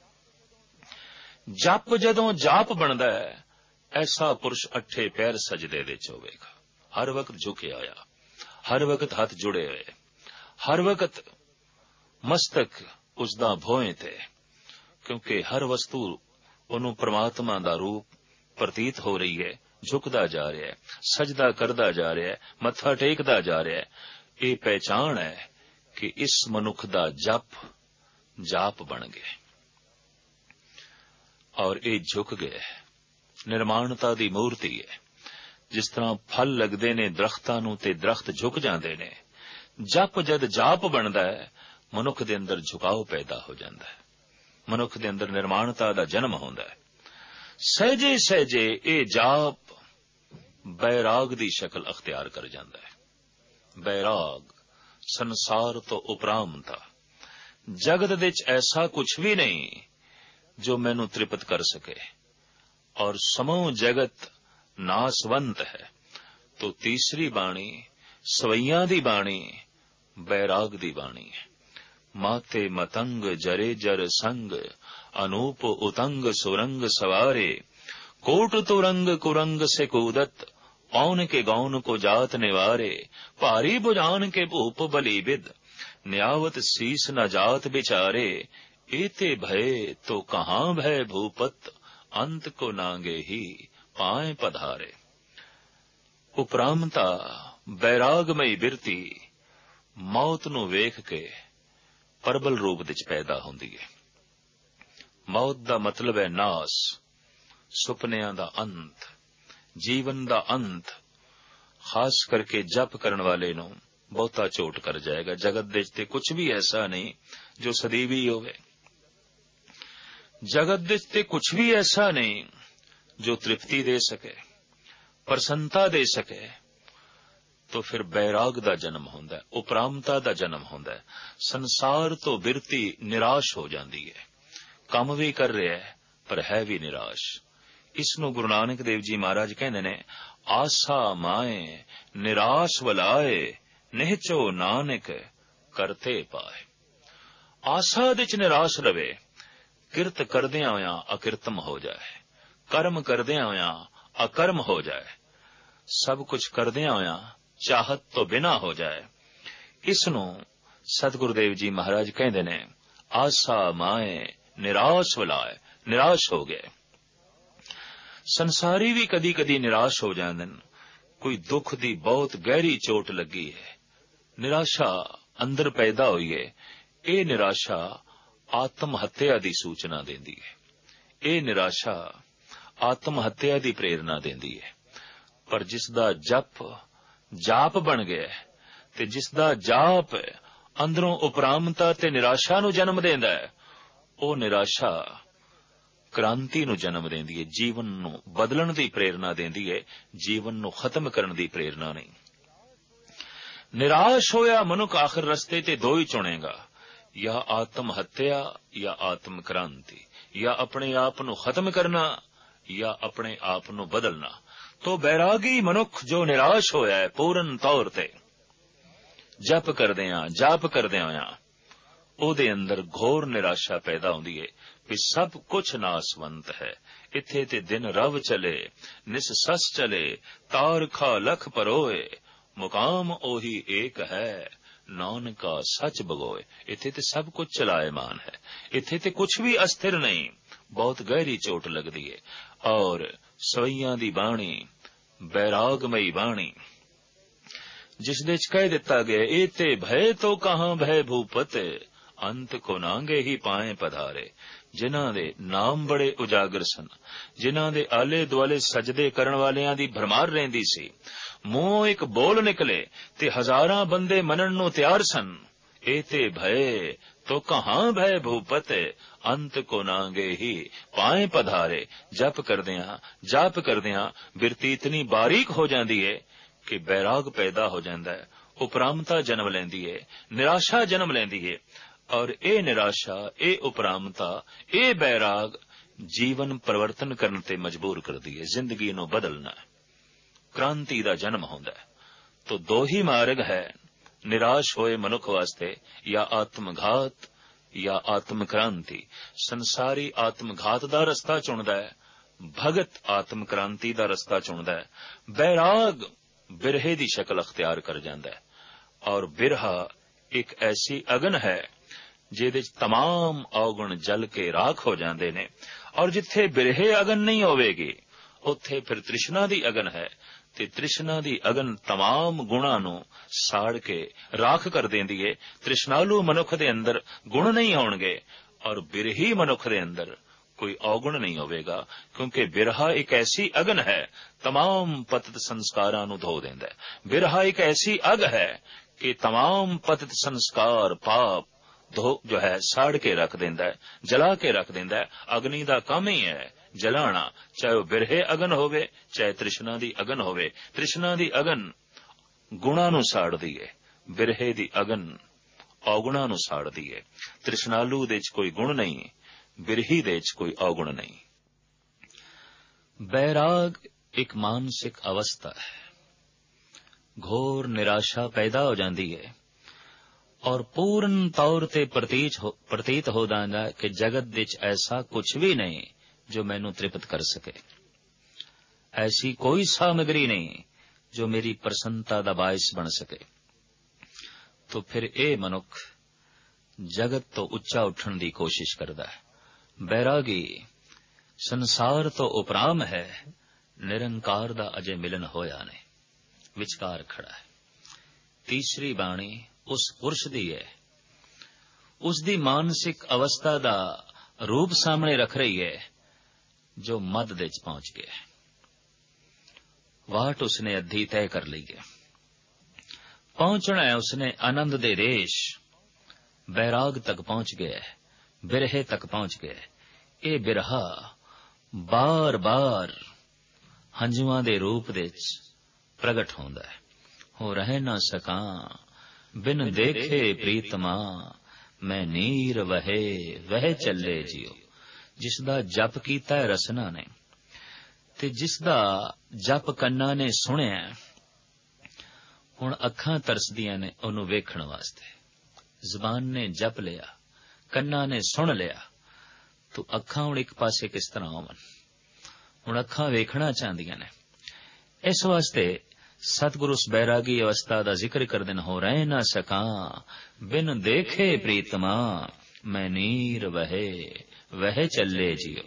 जप जदों जाप बनदा है, ऐसा पुरुष अठे पैर सजदे विच होवेगा, हर वक्त झुके होया, हर वक्त हाथ जुड़े हुए, हर वक्त मस्तक उसदा भोए ते, क्योंकि हर वस्तु उन्हों परमात्मा दा रूप प्रतीत हो रही है, झुकदा जा रहा है, सजदा करदा जा रहा है, मत्था टेकदा जा रहा है। ये पहचान है कि इस मनुख दा जप जाप बन गए और ये झुक गए, निर्माणता दी मूर्ति है। जिस तरह फल लगदे ने दरख्तां नूं ते दरख्त झुक जांदे ने, जप जद जाप बनदा है मनुख दे अंदर झुकाव पैदा हो जाता है, मनुख दे अंदर निर्माणता दा जन्म होंदा है। सहजे सहजे ये जाप बैराग दी शक्ल अख्तियार कर जाता है। बैराग संसार तो उपरामता, जगत विच ऐसा कुछ भी नहीं जो मैनू तृप्त कर सके, और समूह जगत नासवंत है। तो तीसरी बाणी सवैया दी बाणी बैराग दी बाणी है। माते मतंग जरे जर संग, अनूप उतंग सुरंग सवारे, कोट तुरंग कुरंग से कूदत, पौन के गौन को जात निवारे, भारी बुझान के भूप बली बिद, न्यावत शीस न जात बिचारे, एते भय तो कहाँ भय भूपत, अंत को नांगे ही पाए पधारे। उपरामता बैरागमई बिरती मौत नू वेख के परबल रूप विच पैदा होंदी है। मौत दा मतलब है नास, सुपनियां दा अंत, जीवन दा अंत। खास करके जप करन वाले नू बहुता चोट कर जाएगा। जगत दे ते कुछ भी ऐसा नहीं जो सदैवी होवे, जगत दे ते कुछ भी ऐसा नहीं जो तृप्ति दे सके, प्रसन्नता दे सके, तो फिर बैराग दा जन्म होंदा है, उपरामता दा जन्म होंदा है। संसार तो बिरती निराश हो जाती है, काम भी कर रहा है पर है भी निराश। इसनों गुरु नानक देव जी महाराज कहते ने, आशा माए निराश वलाए, निहचो नानक करते पाए। आशा दे च निराश रवे, किरत करदियां होया अकिरतम हो जाए, कर्म करदियां होया अकर्म हो जाए, सब कुछ करदियां होया चाहत तो बिना हो जाए। इसनों सतगुरुदेव जी महाराज कहते ने, आशा माए निराश वलाए, निराश हो गए। संसारी भी कदी कदी निराश हो जाते हैं। कोई दुख दी बहुत गहरी चोट लगी है, निराशा अंदर पैदा हुई है, ये निराशा आत्म हत्या की सूचना देती है। ये निराशा आत्म हत्या की प्रेरणा देती है। पर जिसदा जप जाप बन गया ते जिसदा जाप अंदरों उपरामता ते निराशा नूं जन्म देंदा है, वो निराशा क्रांति नूं जन्म देंदी है, जीवन नूं बदलण दी प्रेरणा देंदी है, जीवन नूं खत्म करन दी प्रेरणा नहीं। निराश होया मनुख आखिर रस्ते ते दो ही चुनेगा, या आत्म हत्या या आत्म क्रांति, या अपने आप नूं खत्म करना या अपने आप नूं बदलना। तो बैरागी मनुख जो निराश होया है पूर्ण तौर ते जप करदियां जाप करदियां होया, ओदे अंदर घोर निराशा पैदा होंदी है कि सब कुछ नासवंत है। इत्थे ते दिन रव चले निस सस चले, तार खा लख परोए, मुकाम ओही एक है, नानका सच बगोए। इत्थे ते सब कुछ चलायमान है, इत्थे ते कुछ भी अस्थिर नहीं। बहुत गहरी चोट लगदी है। और सवैयां दी बाणी बैरागमई बाणी, जिस दे च कह दिता गया, एते भय तो कहां भय भूपत, अंत को नांगे ही पाए पधारे। जिन्हां दे नाम बड़े उजागर सन, जिन्हां दे आले दुआले सजदे करन वालियां दी भरमार रहिंदी सी, मूंहों एक बोल निकले ते हजारां बंदे मनन नूं तैयार सन। एते भय तो कहां भय भूपत, अंत को नांगे ही पाए पधारे। जप करदियां जाप करदियां बिरती इतनी बारीक हो जाती है कि बैराग पैदा हो जाता है, उपरामता जन्म लेंदी है, निराशा जन्म लेंदी है। और ए निराशा, ए उपरामता, ए बैराग जीवन परिवर्तन करने ते मजबूर करती है, जिंदगी नूं बदलना, क्रांति दा जन्म होंदा है। तो दो ही मार्ग है निराश होए मनुख वास्ते, या आत्मघात या आत्म क्रांति। संसारी आत्मघात दा रस्ता चुनदा है, भगत आत्म क्रांति दा रस्ता चुनदा है। बैराग बिरहे दी शक्ल अख्तियार कर जांदा है। और बिरहा एक ऐसी अगन है जिहदे च तमाम अवगुण जल के राख हो जांदे ने। और जिथे बिरहे अगन नहीं होवेगी, उत्थे फिर तृष्णा दी अगन है, ते तृष्णा दी अगन तमाम गुणां नूं साड़ के राख कर देंदी है। तृष्णालु मनुख दे अंदर गुण नहीं होणगे, और बिरही मनुख दे अंदर कोई अवगुण नहीं होवेगा, क्योंकि बिरहा एक ऐसी अगन है, तमाम पतित संस्कारां नूं धो देंदा है। बिरहा एक ऐसी अग है कि तमाम पतित संस्कार पाप धो जो है साड़ के रख देंदा है, जला के रख देंदा है। अग्नि दा काम ही है जलाना, चाहे वह बिरहे अगन होवे, चाहे तृष्णा दी अगन होवे। तृष्णा दी अगन गुणा नूं साड़ दी है, बिरहे दी अगन अवगुणा नूं साड़ दी है। तृष्णालु दे च कोई गुण नहीं, बिरही दे च कोई अवगुण नहीं। बैराग एक मानसिक अवस्था है। घोर निराशा पैदा हो जाती है और पूर्ण तौर ते प्रतीत हो प्रतीत हो जाता है कि जगत विच ऐसा कुछ भी नहीं जो मैनू तृप्त कर सके, ऐसी कोई सामग्री नहीं जो मेरी प्रसन्नता दा बायस बन सके। तो फिर ए मनुख जगत तो उच्चा उठण दी कोशिश करदा है। बैरागी संसार तो उपराम है, निरंकार दा अजे मिलन होया नहीं, विचकार खड़ा है। तीसरी बाणी उस पुरुष दी है, उसदी मानसिक अवस्था दा रूप सामने रख रही है जो मद दे च पहुंच गया है। वाट उसने अद्धी तय कर ली है, पहुंचना है उसने आनंद दे रेश। बैराग तक पहुंच गया है, बिरहे तक पहुंच गया है। ये बिरहा बार बार हंजुआं दे रूप दे प्रगट होंदा है। हो रह ना सकां बिन देखे प्रीतमा, मैं नीर वहे वह चले जियो। जिसदा जप कीता है रसना ने, ते जिसदा जप कन्ना ने सुनिया, हुण अखां तरसदियां ने ओनू वेखण वास्ते। जबान ने जप लिया, कन्ना ने सुन लिया, तो अखां हुण एक पासे किस तरह होवन? हुण अखां वेखना चाहदियां ने। इस वास्ते सतगुरु उस बैरागी अवस्था का जिक्र कर दिन, हो रह ना सकां बिन देखे प्रीतमा, मैं नीर वहे वह चले जियो।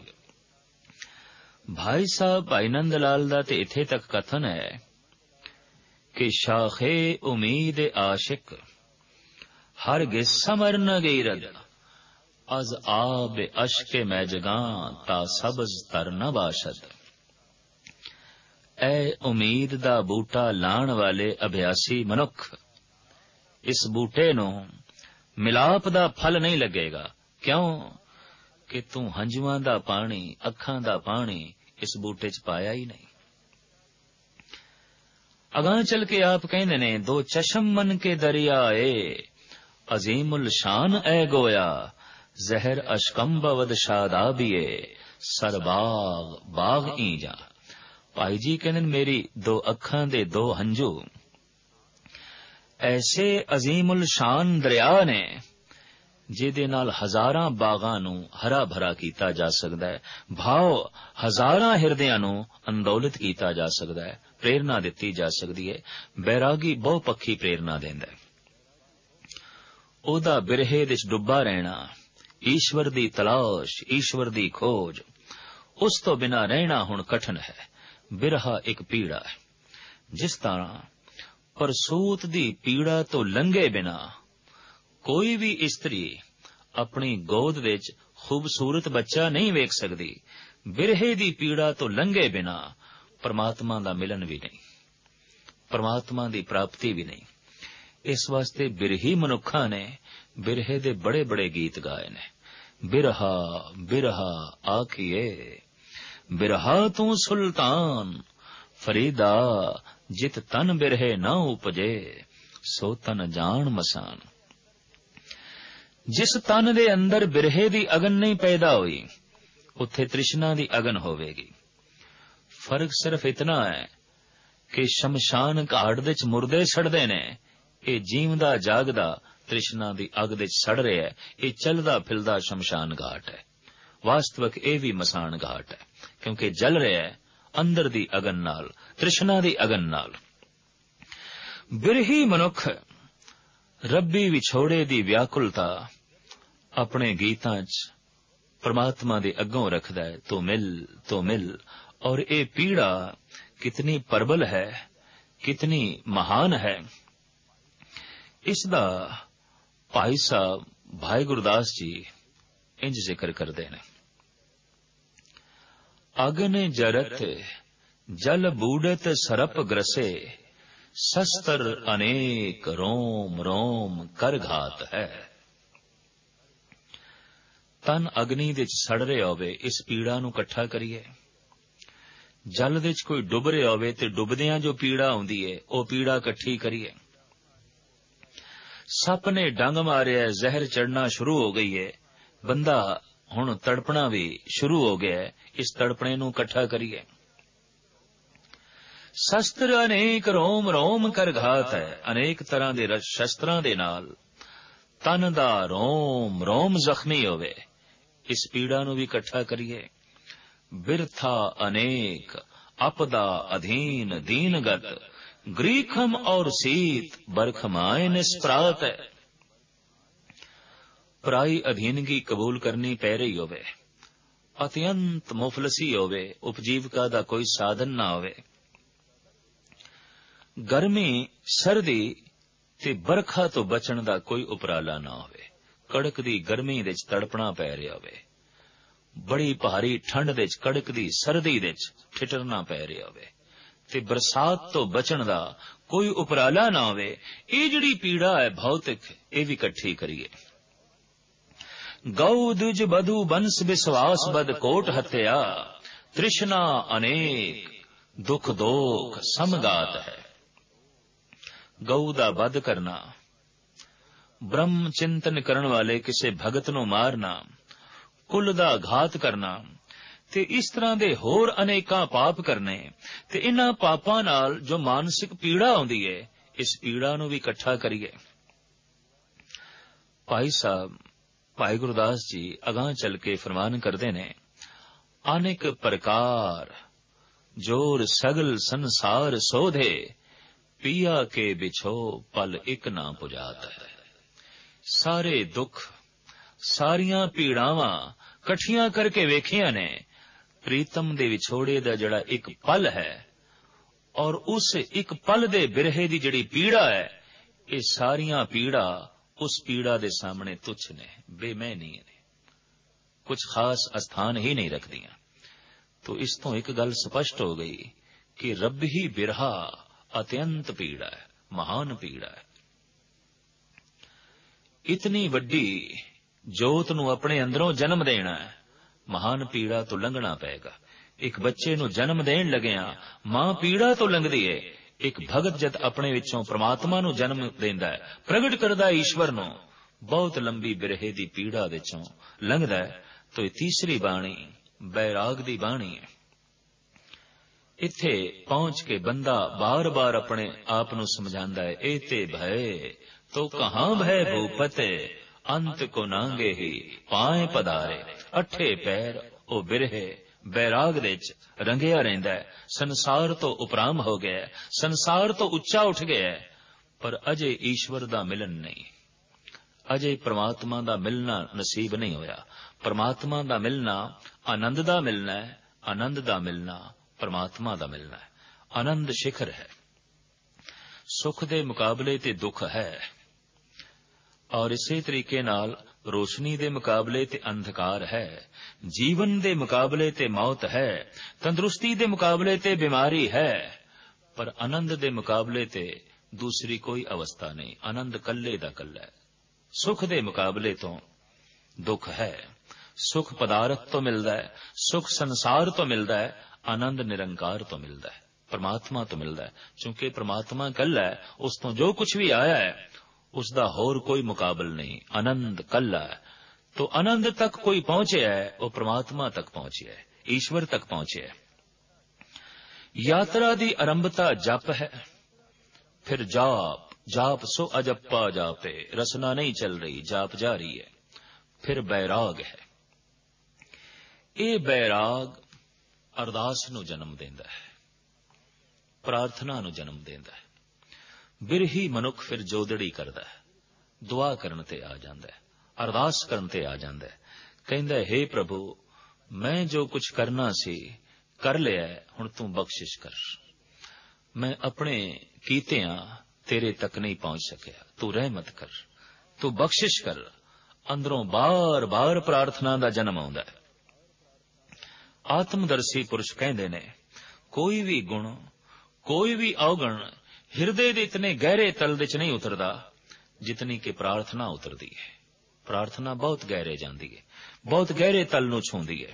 भाई साहब भाई नंद लाल दा ते इथे तक कथन है कि शाखे उम्मीद आशिक हर गिस समर न गईरद, अज आब अशके मै जगां ता सबज तर न बाशद। ए उम्मीद दा बूटा लाण वाले अभ्यासी मनुख, इस बूटे नू मिलाप दा फल नहीं लगेगा। क्यों कि तू हंजुआं दा पानी, अखां दा पानी इस बूटे च पाया ही नहीं। अगां चल के आप कहंदे ने, दो चशम मन के दरिया ए अजीमुल शान ए गोया, जहर अशकंब वद शादाबिए सरबाग बाग ई जा। भाई जी कहंदे मेरी दो अखां दे दो हंजू ऐसे अजीमुल शान दरिया ने, जिहदे नाल हजारां बागां नू हरा भरा कीता जा सकदा है, भाव हजारां हिरदियां नू अंदोलित कीता जा सकदा है, प्रेरणा दित्ती जा सकदी है। बैरागी बहुपक्षी प्रेरणा देंदा है। ओदा बिरहे विच डुब्बा रहना, ईश्वर दी तलाश, ईश्वर दी खोज, उस तो बिना रहना हुण कठिन है। बिरहा एक पीड़ा है। जिस तरह परसूत दी पीड़ा तो लंघे बिना कोई भी स्त्री अपनी गोद विच खूबसूरत बच्चा नहीं वेख सकदी, बिरहे दी पीड़ा तो लंघे बिना परमात्मा दा मिलन भी नहीं, परमात्मा दी प्राप्ति भी नहीं। इस वास्ते बिरही मनुखा ने बिरहे दे बड़े बड़े गीत गाए ने। बिरहा बिरहा आखिए, बिरहा तू सुल्तान फरीदा, जित तन बिरहे न उपजे सो तन जान मसान। जिस तन दे अंदर बिरहे दी अगन नहीं पैदा हुई, उत्थे तृष्णा दी अगन होवेगी। फर्क सिर्फ इतना है कि शमशान घाट दे च मुर्दे सड़दे ने, ये जीवदा जागदा तृष्णा दी अग दे सड़ रहा है। ये चलदा फिरदा शमशान घाट है। वास्तविक ये भी मसान घाट है, क्योंकि जल रहा है अंदर दी अगन नाल, तृष्णा दी अगन नाल। बिरही मनुख रब्बी विछोड़े दी व्याकुलता अपने गीतां च परमात्मा दे अग्गों रखदा है, तो मिल तो मिल। और ये पीड़ा कितनी प्रबल है, कितनी महान है, इसदा भाई साहब भाई गुरदास जी इंज जिक्र करते हैं। अग्न जरत जल बूढ़त सरप ग्रसे, शस्त्र अनेक रोम रोम कर घात है। तन अग्नि दे सड़ रहे होवे, इस पीड़ा नू कट्ठा करिए। जल दे कोई डुब रहे होवे ते डुबदियां जो पीड़ा आउंदी है, ओ पीड़ा कट्ठी करिए। सप ने डंग मारिया, जहर चढ़ना शुरू हो गई है, बंदा हुण तड़पना भी शुरू हो गया है, इस तड़पने नू कट्ठा करिए। शस्त्र अनेक रोम रोम कर घात है, अनेक तरह दे शस्त्रां दे नाल तन दा रोम रोम जख्मी होवे, इस पीड़ा नू भी कट्ठा करिए। बिरथा अनेक अपदा अधीन दीनगत, ग्रीखम और सीत बरखमाए निष्प्रात है। पराई अधीनगी कबूल करनी पै रही होवे, अत्यंत मुफलसी होवे, उपजीविका दा कोई साधन ना होवे, गर्मी सर्दी ते बरखा तो बचण दा कोई उपराला ना होवे, कड़क दी गर्मी दे तड़पना पै रहा होवे, बड़ी भारी ठंड दे कड़क दी सर्दी दे ठिठरना पै रहा होवे, ते बरसात तो बचण दा कोई उपराला ना होवे। ये जिहड़ी पीड़ा है भौतिक, ये भी इकट्ठी करिए। गौ दुज बधु बंस विश्वास बद कोट हत्या, तृष्णा अनेक दुख दोख समगात है। गऊ दा वध करना, ब्रह्म चिंतन करन वाले किसे भगत नूं मारना, कुल दा घात करना ते इस तरह दे होर अनेकां पाप करने ते इन्हां पापां नाल जो मानसिक पीड़ा आउंदी है, इस पीड़ा नूं भी इकट्ठा करिए। भाई साहब भाई गुरदास जी अगां चल के फरमान करदे ने, अनेक प्रकार जोर सगल संसार सोधे, पिया के बिछो पल एक ना पुजात है। सारे दुख सारियां पीड़ावां कठियां करके वेखियां ने, प्रीतम दे विछोड़े दा जड़ा एक पल है और उस एक पल दे बिरहे दी जड़ी पीड़ा है, ये सारियां पीड़ा उस पीड़ा दे सामने तुच्छ ने, बेमैनी ने, कुछ खास स्थान ही नहीं रखदियां। तो इस तो एक गल स्पष्ट हो गई कि रब ही बिरहा अत्यंत पीड़ा है, महान पीड़ा है। इतनी वड्डी जोत नूं अपने अंदरों जन्म देना है, महान पीड़ा तो लंघना पेगा। एक बच्चे नूं जन्म देण लगिया मां पीड़ा तो लंघदी है, एक भगत जद अपने विचों परमात्मा नूं जन्म देंदा है, प्रगट करदा ईश्वर नूं, बहुत लंबी बिरहे दी पीड़ा विचों लंघदा है। तो तीसरी बाणी बैराग दी बाणी है। इत्थे पहुंच के बंदा बार बार अपने आप नूं समझांदा है, एते भय तो कहां भय भूपते, अंत को नांगे ही पाए पधारे। अठे पैर ओ बिरहे बैराग दे च रंगिया रहिंदा है, संसार तो उपराम हो गया, संसार तो उच्चा उठ गया, पर अजे ईश्वर दा मिलन नहीं, अजे परमात्मा दा मिलना नसीब नहीं होया। परमात्मा दा मिलना आनंद दा मिलना है, आनंद दा मिलना परमात्मा दा मिलना है। आनंद शिखर है, सुख दे मुकाबले ते दुख है, और इसे तरीके नाल रोशनी दे मुकाबले ते अंधकार है, जीवन दे मुकाबले ते मौत है, तंदुरुस्ती दे मुकाबले ते बीमारी है, पर आनंद दे मुकाबले ते दूसरी कोई अवस्था नहीं। आनंद कल्ले दा कल्ला है। सुख दे मुकाबले तो दुख है। सुख पदार्थ तो मिलता है, सुख संसार तो मिलता है, आनंद निरंकार तो मिलता है, परमात्मा तो मिलता है। क्योंकि परमात्मा कल्ला है, उस तो जो कुछ भी आया है उसका होर कोई मुकाबल नहीं। आनंद कल्ला है, तो आनंद तक कोई पहुंचे है वो परमात्मा तक पहुंचे है, ईश्वर तक पहुंचे है। यात्रा दी आरंभता जप है, फिर जाप, जाप सो अजप्पा जापे, रसना नहीं चल रही, जाप जारी है। फिर बैराग है, ये बैराग अरदास नूं जन्म देंदा है, प्रार्थना नूं जन्म देंदा है। बिरही मनुख फिर जोदड़ी करदा है, दुआ करन ते आ जांदा है, अरदास करन ते आ जांदा है, कहंदा है, हे प्रभु मैं जो कुछ करना सी कर लिया, हुण तू बख्शिश कर। मैं अपने कीतियां तेरे तक नहीं पहुंच सकिया, तू रहमत कर, तू बख्शिश कर। अंदरों बार बार प्रार्थना दा जन्म आउंदा है। आत्मदर्शी पुरुष कहंदे ने, कोई भी गुण, कोई भी अवगुण हिरदे दे इतने गहरे तल विच नहीं उतरदा जितनी कि प्रार्थना उतरदी है। प्रार्थना बहुत गहरे जांदी है, बहुत गहरे तल नूं छूंदी है।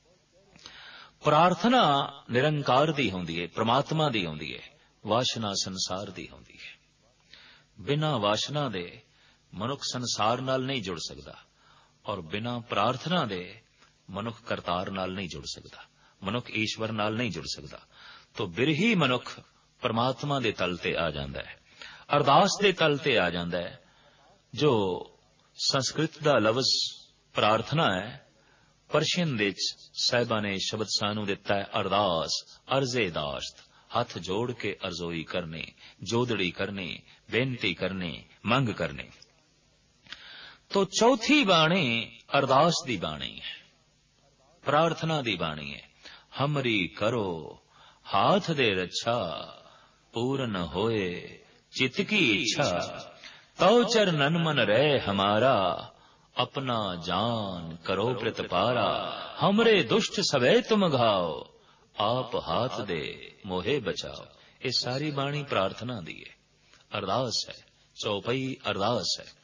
प्रार्थना निरंकार दी होंदी है, परमात्मा दी होंदी है, वासना संसार दी होंदी है। बिना वासना दे मनुख संसार नाल नहीं जुड़ सकदा, और बिना प्रार्थना दे मनुख करतार नाल नहीं जुड़ सकदा, मनुख ईश्वर नाल नहीं जुड़ सकदा। तो बिरही मनुख परमात्मा दे तल ते आ जांदा है, अरदास दे तल ते आ जांदा है। जो संस्कृत दा लफ्ज प्रार्थना है, पर्शियन दे साहिबा ने शब्द सानू दिता है अरदास, अर्जे दाश्त, हाथ जोड़ के अर्जोई करने, जोदड़ी करने, बेनती करने, मंग करने। तो चौथी बाणी अरदास दी बाणी है, प्रार्थना दी बाणी है। हमरी करो हाथ दे रच्छा, पूर्ण होए चित की इच्छा, तौ चरणन मन रहे हमारा, अपना जान करो प्रतिपारा। हमरे दुष्ट सवै तुम घाओ, आप हाथ दे मोहे बचाओ। ये सारी बाणी प्रार्थना दी है, अरदास है, चौपाई अरदास है।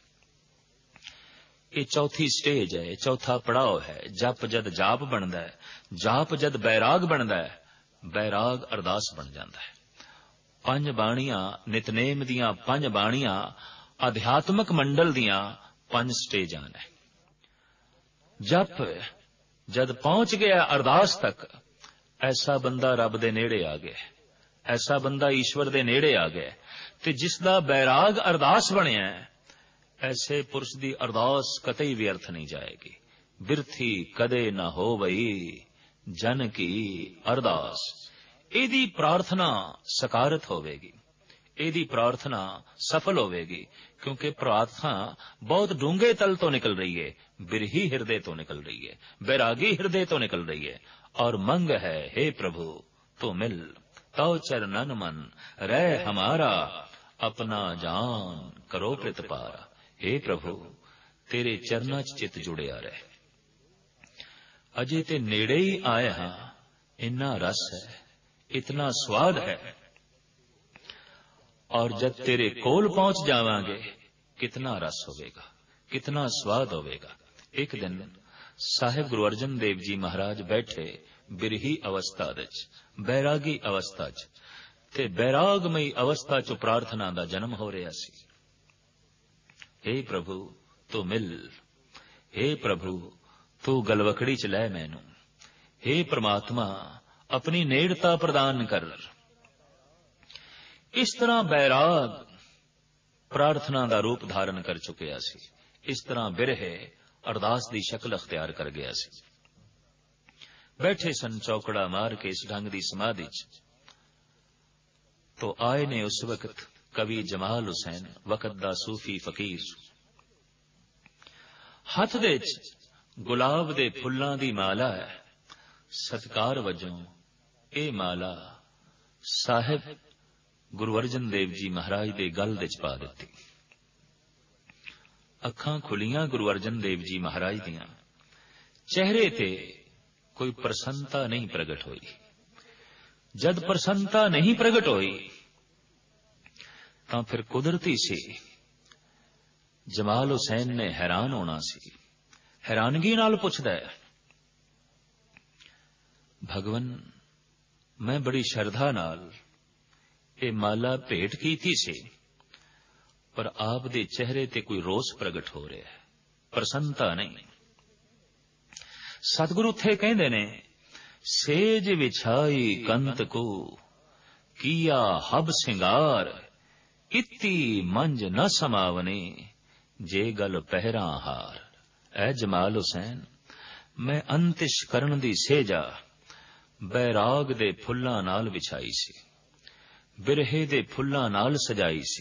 ये चौथी स्टेज है, चौथा पड़ाव है। जप जद जाप बनता है, जाप जद बैराग बनता है, बैराग अरदास बन जाता है। पंज बाणियां नितनेम दियां पंज बाणियां अध्यात्मक मंडल दियां पंज स्टेजां ने। जप जद पहुंच गया अरदास तक, ऐसा बंदा रब दे नेड़े आ गया, ऐसा बंदा ईश्वर दे नेड़े आ गया। ते जिसदा बैराग अरदास बनिया, ऐसे पुरुष दी अरदास कतई व्यर्थ नहीं जाएगी। बिरथी कदे न हो वही जन की अरदास। एदी प्रार्थना सकारत होवेगी, एदी प्रार्थना सफल होवेगी, क्योंकि प्रार्थना बहुत डूंगे तल तो निकल रही है, बिरही हृदय तो निकल रही है, बैरागी हृदय तो निकल रही है। और मंग है हे प्रभु तो मिल, तो चरणन मन रह हमारा, अपना जान करो प्रतिपारा। हे प्रभु तेरे चरणा च चित जुड़िया रहे। अजे ते नेड़े ही आए हां, इन्ना रस है, इतना स्वाद है, और जब तेरे कोल पहुंच जावांगे कितना रस होवेगा, कितना स्वाद होवेगा। एक दिन साहिब गुरु अर्जन देव जी महाराज बैठे बिरही अवस्था विच, बैरागी अवस्था च, ते बैरागमई अवस्था च प्रार्थना दा जन्म हो रहा सी। हे प्रभु तू मिल, हे प्रभु तू गलवकड़ी च लै मैनू, हे परमात्मा अपनी नेड़ता प्रदान कर। इस तरह बैराग प्रार्थना दा रूप धारण कर चुकिया सी। इस तरह बिरहे अरदास दी शक्ल अख्तियार कर गया सी। बैठे सन चौकड़ा मार के इस ढंग दी समाधि च, तो आए ने उस वक्त कवि जमाल हुसैन, वक़्त दा सूफी फकीर। हथ दे च गुलाब दे फुल्लां दी माला है, सत्कार वजों ए माला साहिब गुरु अर्जन देव जी महाराज दे गल दे च पा दित्ती। अखां खुलियां गुरु अर्जन देव जी महाराज दियां, चेहरे ते कोई प्रसन्नता नहीं प्रगट हुई। जद प्रसन्नता नहीं प्रगट हुई तां फिर कुदरती सी जमाल हुसैन ने हैरान होना सी। हैरानगी नाल पुछदा है, भगवन मैं बड़ी श्रद्धा नाल ये माला भेंट कीती सी, पर आप दे चेहरे ते कोई रोस प्रगट हो रहा है, प्रसन्नता नहीं। सतगुरु थे कहंदे ने, सेज विछाई कंत को किया हब सिंगार, इत्ती मंज न समावने जे गल पहरा हार। ऐ जमाल हुसैन मैं अंतिश करन दी सेजा बैराग दे फुल्लां नाल विछाई सी, बिरहे दे फुल्लां नाल सजाई सी।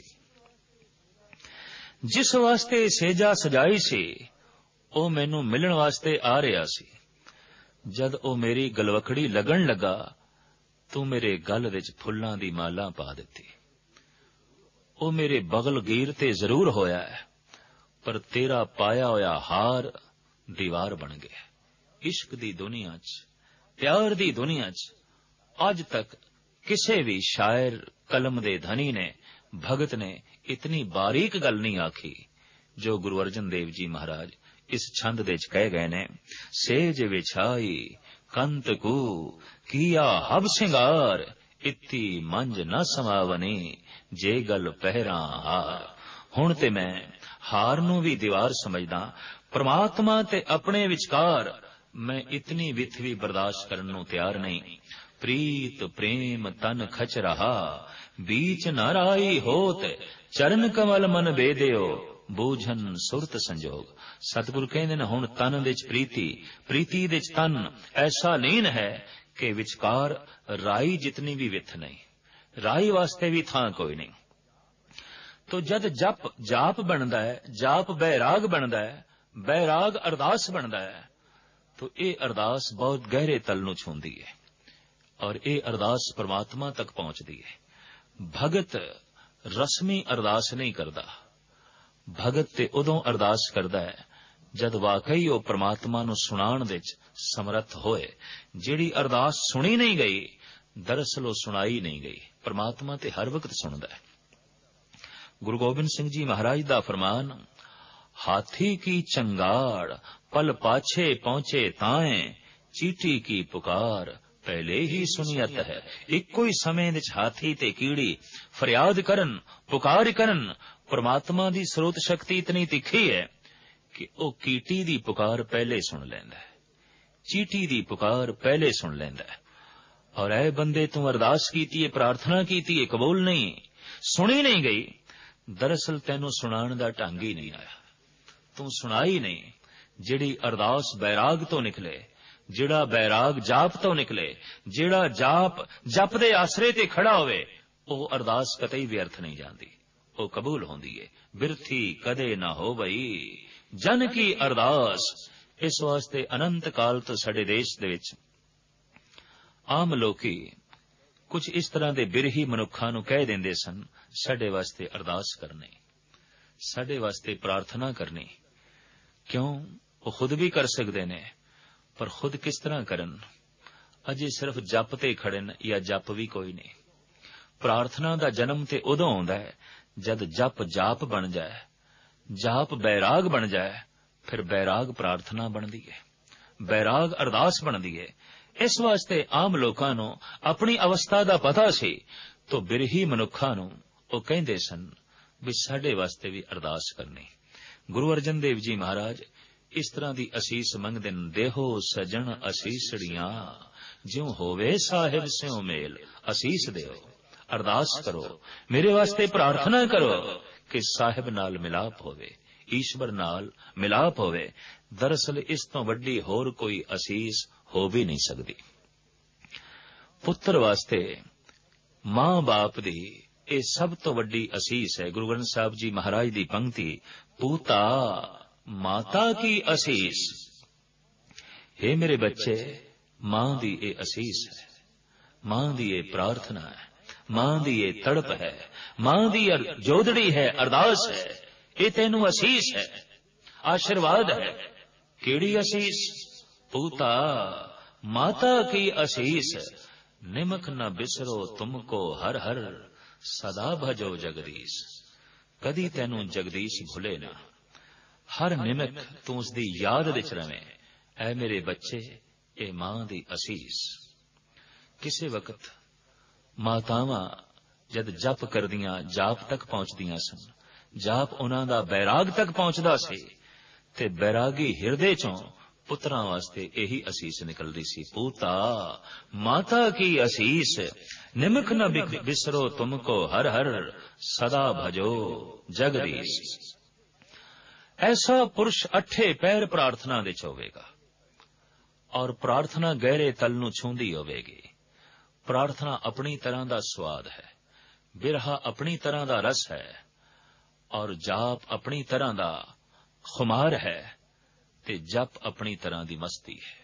जिस वास्ते सेजा सजाई सी ओ मैनू मिलण वास्ते आ रहा सी। जद ओ मेरी गलवकड़ी लगन लगा तू मेरे गल विच फुल्लां दी माला पा दित्ती। ओ मेरे बगल गीर ते जरूर होया है, पर तेरा पाया होया हार दीवार बन गया। इश्क दी दुनिया च, प्यार दी दुनिया च अज तक किसी भी शायर, कलम दे धनी ने, भगत ने इतनी बारीक गल नहीं आखी जो गुरु अर्जन देव जी महाराज इस छंद दे च कह गए ने। सेज विछाई कंत को किया हब सिंगार, इत्ती मंज न समावनी जे गल पहरा हार। हुण ते मैं हार नू भी दीवार समझदा, परमात्मा ते अपने विचकार मैं इतनी विथ भी बर्दाश्त करन नू तैयार नहीं। प्रीत प्रेम तन खच रहा, बीच न राई होत, चरण कमल मन बेदियो, बूझन सुरत संजोग। सतगुरु कहंदे ने हुण तन विच प्रीति, प्रीति दे च तन ऐसा लीन है कि विचकार राई जितनी भी विथ नहीं, राई वास्ते भी थां कोई नहीं। तो जद जप जाप बनदा है, जाप बैराग बनदा है, बैराग अरदास बनदा है, तो ये अरदास बहुत गहरे तल नू छूंदी है और ये अरदास परमात्मा तक पहुंचदी है। भगत रस्मी अरदास नहीं करदा, भगत ते उदों अरदास करदा है जद वाकई वो परमात्मा नू सुनाण दे च समर्थ होए। जिहड़ी अरदास सुनी नहीं गई, दरअसल वो सुनाई नहीं गई। परमात्मा ते हर वक्त सुनदा है। गुरु गोबिंद सिंह जी महाराज दा फरमान, हाथी की चंगाड़ पल पाछे पहुंचे ताएं, चीटी की पुकार ਪਹਿਲੇ ਹੀ ਸੁਨੀਅਤ ਹੈ। ਇੱਕੋ ਹੀ ਸਮੇਂ ਵਿੱਚ ਹਾਥੀ ਤੇ ਕੀੜੀ ਫਰਿਆਦ ਕਰਨ, ਪੁਕਾਰ ਕਰਨ। ਪਰਮਾਤਮਾ ਦੀ ਸਰੋਤ ਸ਼ਕਤੀ ਇਤਨੀ ਤਿੱਖੀ ਹੈ ਕਿ ਉਹ ਕੀਟੀ ਦੀ ਪੁਕਾਰ ਪਹਿਲੇ ਸੁਣ ਲੈਂਦਾ ਹੈ, ਚੀਟੀ ਦੀ ਪੁਕਾਰ ਪਹਿਲੇ ਸੁਣ ਲੈਂਦਾ ਹੈ। ਔਰ ਐ ਬੰਦੇ ਤੂੰ ਅਰਦਾਸ ਕੀਤੀ ਹੈ, ਪ੍ਰਾਰਥਨਾ ਕੀਤੀ ਹੈ, ਕਬੂਲ ਨਹੀਂ, ਸੁਣੀ ਨਹੀਂ ਗਈ। ਦਰਅਸਲ ਤੈਨੂੰ ਸੁਣਾਉਣ ਦਾ ਢੰਗ ਹੀ ਨਹੀਂ ਆਇਆ, ਤੂੰ ਸੁਣਾਈ ਨਹੀਂ। ਜਿਹੜੀ ਅਰਦਾਸ ਬੈਰਾਗ ਤੋਂ ਨਿਕਲੇ, ਜਿਹੜਾ ਬੈਰਾਗ ਜਾਪ ਤੋਂ ਨਿਕਲੇ, ਜਿਹੜਾ ਜਾਪ ਜਪ ਦੇ ਆਸਰੇ ਤੇ ਖੜਾ ਹੋਵੇ, ਉਹ ਅਰਦਾਸ ਕਤਈ ਵਿਅਰਥ ਨਹੀਂ ਜਾਂਦੀ, ਉਹ ਕਬੂਲ ਹੁੰਦੀ ਹੈ। ਬਿਰਥੀ ਕਦੇ ਨਾ ਹੋ ਬਈ ਜਨ ਕੀ ਅਰਦਾਸ। ਇਸ ਵਾਸਤੇ ਅਨੰਤ ਕਾਲ ਤੋਂ ਸਾਡੇ ਦੇਸ਼ ਦੇ ਵਿੱਚ ਆਮ ਲੋਕੀ ਕੁਝ ਇਸ ਤਰ੍ਹਾਂ ਦੇ ਬਿਰਹੀ ਮਨੁੱਖਾਂ ਨੂੰ ਕਹਿ ਦਿੰਦੇ ਸਨ, ਸਾਡੇ ਵਾਸਤੇ ਅਰਦਾਸ ਕਰਨੀ, ਸਾਡੇ ਵਾਸਤੇ ਪ੍ਰਾਰਥਨਾ ਕਰਨੀ। ਕਿਉਂ? ਉਹ ਖੁਦ ਵੀ ਕਰ ਸਕਦੇ ਨੇ, ਪਰ ਖੁਦ ਕਿਸ ਤਰ੍ਹਾਂ ਕਰਨ? ਅਜੇ ਸਿਰਫ ਜਪ ਤੇ ਖੜਨ, ਜਾਂ ਜਪ ਵੀ ਕੋਈ ਨਹੀਂ। ਪ੍ਰਾਰਥਨਾ ਦਾ ਜਨਮ ਤੇ ਉਦੋਂ ਆਉਂਦਾ ਹੈ ਜਦ ਜਪ ਜਾਪ ਬਣ ਜਾਏ, ਜਾਪ ਬੈਰਾਗ ਬਣ ਜਾਏ, ਫਿਰ ਬੈਰਾਗ ਪ੍ਰਾਰਥਨਾ ਬਣਦੀ ਹੈ, ਬੈਰਾਗ ਅਰਦਾਸ ਬਣਦੀ ਹੈ। ਇਸ ਵਾਸਤੇ ਆਮ ਲੋਕਾਂ ਨੂੰ ਆਪਣੀ ਅਵਸਥਾ ਦਾ ਪਤਾ ਸੀ, ਤਾਂ ਬਿਰਹੀ ਮਨੁੱਖਾਂ ਨੂੰ ਉਹ ਕਹਿੰਦੇ ਸਨ ਵੀ ਸਾਡੇ ਵਾਸਤੇ ਵੀ ਅਰਦਾਸ ਕਰਨੀ। ਗੁਰੂ ਅਰਜਨ ਦੇਵ ਜੀ ਮਹਾਰਾਜ ਇਸ ਤਰ੍ਹਾਂ ਦੀ ਅਸੀਸ ਮੰਗਦੇ ਨੇ, ਦੇਹੋ ਸਜਣ ਅਸੀਸੜੀਆਂ, ਜਿਉ ਹੋਵੇ ਸਾਹਿਬ ਸਿਉ ਮੇਲ। ਅਸੀਸ ਦਿਓ, ਅਰਦਾਸ ਕਰੋ, ਮੇਰੇ ਵਾਸਤੇ ਪ੍ਰਾਰਥਨਾ ਕਰੋ ਕਿ ਸਾਹਿਬ ਨਾਲ ਮਿਲਾਪ ਹੋਵੇ, ਈਸ਼ਵਰ ਨਾਲ ਮਿਲਾਪ ਹੋਵੇ। ਦਰਅਸਲ ਇਸ ਤੋਂ ਵੱਡੀ ਹੋਰ ਕੋਈ ਅਸੀਸ ਹੋ ਵੀ ਨਹੀਂ ਸਕਦੀ। ਪੁੱਤਰ ਵਾਸਤੇ ਮਾਂ ਬਾਪ ਦੀ ਇਹ ਸਭ ਤੋਂ ਵੱਡੀ ਅਸੀਸ ਹੈ। ਗੁਰੂ ਗ੍ਰੰਥ ਸਾਹਿਬ ਜੀ ਮਹਾਰਾਜ ਦੀ ਪੰਕਤੀ, ਪੂਤਾ ਮਾਤਾ ਕੀ ਅਸੀਸ। हे ਮੇਰੇ ਬੱਚੇ, ਮਾਂ ਦੀ ਇਹ ਅਸੀਸ ਹੈ, ਮਾਂ ਦੀ ਇਹ ਪ੍ਰਾਰਥਨਾ ਹੈ, ਮਾਂ ਦੀ ਇਹ ਤੜਪ ਹੈ, ਮਾਂ ਦੀ ਜੋਦੜੀ ਹੈ, ਅਰਦਾਸ ਹੈ। ਇਹ ਤੈਨੂੰ ਅਸੀਸ ਹੈ, ਆਸ਼ੀਰਵਾਦ ਹੈ। ਕਿਹੜੀ ਅਸੀਸ? ਪੂਤਾ ਮਾਤਾ ਕੀ ਅਸੀਸ। ਨਿਮਕ ਨ ਬਿਸਰੋ ਤੁਮਕੋ ਹਰ ਹਰ, ਸਦਾ ਭਜੋ ਜਗਦੀਸ਼। ਕਦੀ ਤੈਨੂੰ ਜਗਦੀਸ਼ ਭੁੱਲੇ ਨਾ, ਹਰ ਨਿਮਕ ਤੂੰ ਉਸ ਦੀ ਯਾਦ ਵਿੱਚ ਰਵੇਂ। ਐ ਮੇਰੇ ਬੱਚੇ, ਇਹ ਮਾਂ ਦੀ ਅਸੀਸ। ਕਿਸੇ ਵਕਤ ਮਾਤਾਵਾਂ ਜਦ ਜਪ ਕਰਦੀਆਂ ਜਾਪ ਤੱਕ ਪਹੁੰਚਦੀਆਂ ਸਨ, ਜਾਪ ਉਹਨਾਂ ਦਾ ਬੈਰਾਗ ਤੱਕ ਪਹੁੰਚਦਾ ਸੀ, ਤੇ ਬੈਰਾਗੀ ਹਿਰਦੇ ਚੋਂ ਪੁੱਤਰਾਂ ਵਾਸਤੇ ਇਹੀ ਅਸੀਸ ਨਿਕਲਦੀ ਸੀ, ਪੂਤਾ ਮਾਤਾ ਕੀ ਅਸੀਸ। ਨਿਮਕ ਨ ਬਿਸਰੋ ਤੁਮਕੋ ਹਰ ਹਰ, ਸਦਾ ਭਜੋ ਜਗਦੀਸ਼। ਐਸਾ ਪੁਰਸ਼ ਅੱਠੇ ਪੈਰ ਪ੍ਰਾਰਥਨਾ ਵਿੱਚ ਹੋਵੇਗਾ, ਔਰ ਪ੍ਰਾਰਥਨਾ ਗਹਿਰੇ ਤਲ ਨੂੰ ਛੂੰਹਦੀ ਹੋਵੇਗੀ। ਪ੍ਰਾਰਥਨਾ ਆਪਣੀ ਤਰ੍ਹਾਂ ਦਾ ਸਵਾਦ ਹੈ, ਬਿਰਹਾ ਆਪਣੀ ਤਰ੍ਹਾਂ ਦਾ ਰਸ ਹੈ, ਔਰ ਜਾਪ ਆਪਣੀ ਤਰ੍ਹਾਂ ਦਾ ਖੁਮਾਰ ਹੈ, ਤੇ ਜਪ ਆਪਣੀ ਤਰ੍ਹਾਂ ਦੀ ਮਸਤੀ ਹੈ।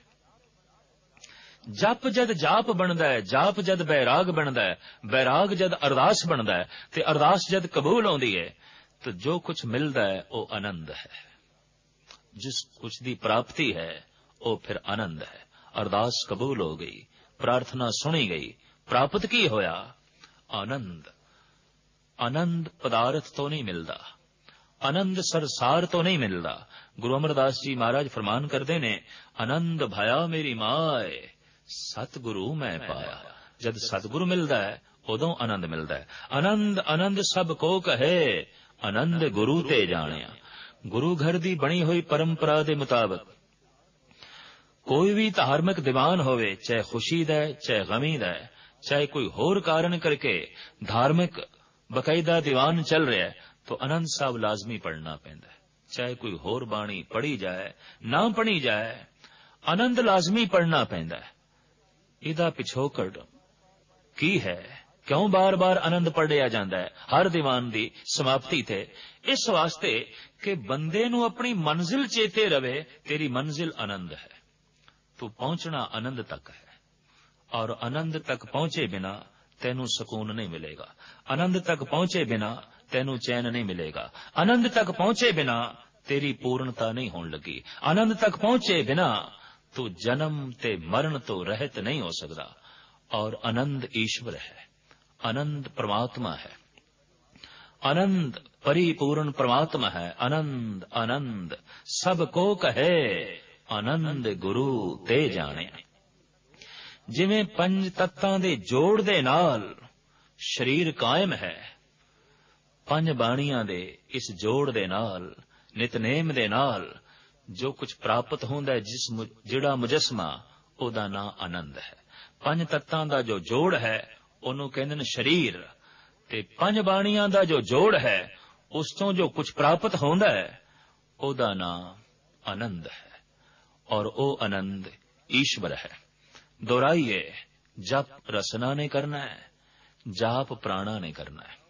ਜਪ ਜਦ ਜਾਪ ਬਣਦਾ ਹੈ, ਜਾਪ ਜਦ ਬੈਰਾਗ ਬਣਦਾ ਹੈ, ਬੈਰਾਗ ਜਦ ਅਰਦਾਸ ਬਣਦਾ ਹੈ, ਤੇ ਅਰਦਾਸ ਜਦ ਕਬੂਲ ਆਉਂਦੀ ਹੈ, ਤਾਂ ਜੋ ਕੁਝ ਮਿਲਦਾ ਹੈ ਉਹ ਆਨੰਦ ਹੈ। ਜਿਸ ਕੁਝ ਦੀ ਪ੍ਰਾਪਤੀ ਹੈ ਉਹ ਫਿਰ ਆਨੰਦ ਹੈ। ਅਰਦਾਸ ਕਬੂਲ ਹੋ ਗਈ, ਪ੍ਰਾਰਥਨਾ ਸੁਣੀ ਗਈ, ਪ੍ਰਾਪਤ ਕੀ ਹੋਇਆ? ਆਨੰਦ। ਆਨੰਦ ਪਦਾਰਥ ਤੋਂ ਨਹੀਂ ਮਿਲਦਾ, ਆਨੰਦ ਸਰਸਾਰ ਤੋਂ ਨਹੀਂ ਮਿਲਦਾ। ਗੁਰੂ ਅਮਰਦਾਸ ਜੀ ਮਹਾਰਾਜ ਫਰਮਾਨ ਕਰਦੇ ਨੇ, ਆਨੰਦ ਭਇਆ ਮੇਰੀ ਮਾਏ, ਸਤਿਗੁਰੂ ਮੈਂ ਪਾਇਆ। ਜਦ ਸਤਿਗੁਰੂ ਮਿਲਦਾ ਹੈ ਉਦੋਂ ਆਨੰਦ ਮਿਲਦਾ ਹੈ। ਆਨੰਦ ਆਨੰਦ ਸਭ ਕੋ ਕਹੇ, ਆਨੰਦ ਗੁਰੂ ਤੇ ਜਾਣਿਆ। ਗੁਰੂ ਘਰ ਦੀ ਬਣੀ ਹੋਈ ਪਰੰਪਰਾ ਦੇ ਮੁਤਾਬਕ ਕੋਈ ਵੀ ਧਾਰਮਿਕ ਦੀਵਾਨ ਹੋਵੇ, ਚਾਹੇ ਖੁਸ਼ੀ ਦਾ ਚਾਹੇ ਗਮੀ ਦਾ, ਚਾਹੇ ਕੋਈ ਹੋਰ ਕਾਰਨ ਕਰਕੇ ਧਾਰਮਿਕ ਬਕਾਇਦਾ ਦੀਵਾਨ ਚੱਲ ਰਿਹਾ ਹੈ, ਤਾਂ ਆਨੰਦ ਸਾਹਿਬ ਲਾਜ਼ਮੀ ਪੜ੍ਹਨਾ ਪੈਂਦਾ ਹੈ। ਚਾਹੇ ਕੋਈ ਹੋਰ ਬਾਣੀ ਪੜ੍ਹੀ ਜਾਏ ਨਾ ਪੜ੍ਹੀ ਜਾਏ, ਆਨੰਦ ਲਾਜ਼ਮੀ ਪੜ੍ਹਨਾ ਪੈਂਦਾ ਹੈ। ਇਹਦਾ ਪਿਛੋਕੜ ਕੀ ਹੈ? ਕਿਉਂ ਬਾਰ-ਬਾਰ ਆਨੰਦ ਪੜ੍ਹਿਆ ਜਾਂਦਾ ਹੈ ਹਰ ਦੀਵਾਨ ਦੀ ਸਮਾਪਤੀ ਤੇ? ਇਸ ਵਾਸਤੇ ਕਿ ਬੰਦੇ ਨੂੰ ਆਪਣੀ ਮੰਜ਼ਿਲ ਚੇਤੇ ਰਵੇ। ਤੇਰੀ ਮੰਜ਼ਿਲ ਆਨੰਦ ਹੈ, ਤੂੰ ਪਹੁੰਚਣਾ ਆਨੰਦ ਤੱਕ ਹੈ, ਔਰ ਆਨੰਦ ਤੱਕ ਪਹੁੰਚੇ ਬਿਨਾ ਤੈਨੂੰ ਸਕੂਨ ਨਹੀਂ ਮਿਲੇਗਾ। ਆਨੰਦ ਤੱਕ ਪਹੁੰਚੇ ਬਿਨਾ ਤੈਨੂੰ ਚੈਨ ਨਹੀਂ ਮਿਲੇਗਾ। ਆਨੰਦ ਤੱਕ ਪਹੁੰਚੇ ਬਿਨਾ ਤੇਰੀ ਪੂਰਨਤਾ ਨਹੀਂ ਹੋਣ ਲੱਗੀ। ਆਨੰਦ ਤੱਕ ਪਹੁੰਚੇ ਬਿਨਾ ਤੂੰ ਜਨਮ ਤੇ ਮਰਨ ਤੋਂ ਰਹਿਤ ਨਹੀਂ ਹੋ ਸਕਦਾ। ਔਰ ਆਨੰਦ ਈਸ਼ਵਰ ਹੈ, ਆਨੰਦ ਪ੍ਰਮਾਤਮਾ ਹੈ, ਆਨੰਦ परिपूर्ण परमात्मा है। आनंद आनंद सब को कहे, आनंद गुरु ते जाने। ਜਿਵੇਂ ਪੰਜ ਤੱਤਾਂ ਦੇ ਜੋੜ ਦੇ ਨਾਲ ਸਰੀਰ ਕਾਇਮ ਹੈ, ਪੰਜ ਬਾਣੀਆਂ ਦੇ ਇਸ ਜੋੜ ਦੇ ਨਾਲ, ਨਿਤਨੇਮ ਦੇ ਨਾਲ ਜੋ ਕੁਝ ਪ੍ਰਾਪਤ ਹੁੰਦਾ ਹੈ, ਜਿਸ ਜਿਹੜਾ ਮੁਜਸਮਾ, ਉਹਦਾ ਨਾਂ ਆਨੰਦ ਹੈ। ਪੰਜ ਤੱਤਾਂ ਦਾ ਜੋ ਜੋੜ ਹੈ ਉਹਨੂੰ ਕਹਿੰਦੇ ਨੇ ਸਰੀਰ, ਤੇ ਪੰਜ ਬਾਣੀਆਂ ਦਾ ਜੋ ਜੋੜ ਹੈ ਉਸ ਤੋਂ ਜੋ ਕੁਝ ਪ੍ਰਾਪਤ ਹੁੰਦਾ ਹੈ ਉਹਦਾ ਨਾਂ ਆਨੰਦ ਹੈ, ਔਰ ਉਹ ਆਨੰਦ ਈਸ਼ਵਰ ਹੈ। दोहराइए, जप रसना ने करना है, जाप प्राणा ने करना है।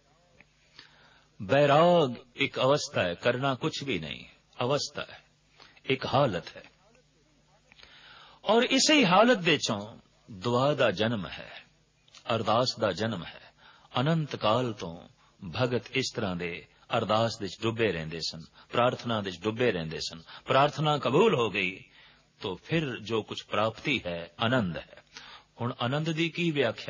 बैराग एक अवस्था है, करना कुछ भी नहीं, अवस्था है, एक हालत है। और इसी हालत दे चों दुआ दा जन्म है, अरदास दा जन्म है। अनंत काल तो भगत इस तरह दे अरदास दे डुबे रहंदे सन, प्रार्थना दे डुबे रहंदे सन। प्रार्थना कबूल हो गई तो फिर जो कुछ प्राप्ति है आनंद है। हुण आनंद दी की व्याख्या,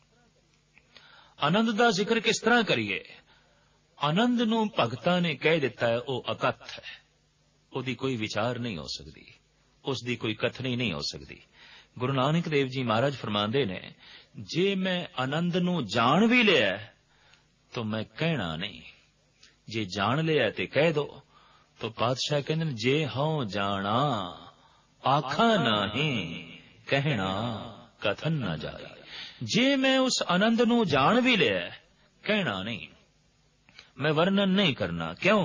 आनंद दा जिक्र किस तरह करिए? आनंद नूं भगतां ने कह दिता है वो अकथ है, उसदी कोई विचार नहीं हो सकती, उसदी कोई कथनी नहीं हो सकती। गुरु नानक देव जी महाराज फरमांदे ने, जे मैं आनंद नूं जान भी लिया तो मैं कहना नहीं, जे जान लिया ते कह दो। तो पातशाह कहंदे ने, जे हूं जाना आखा नहीं, कहना कथन न जाए। जे मैं उस आनंद नूं जान भी लिया, कहना नहीं, मैं वर्णन नहीं करना। क्यों?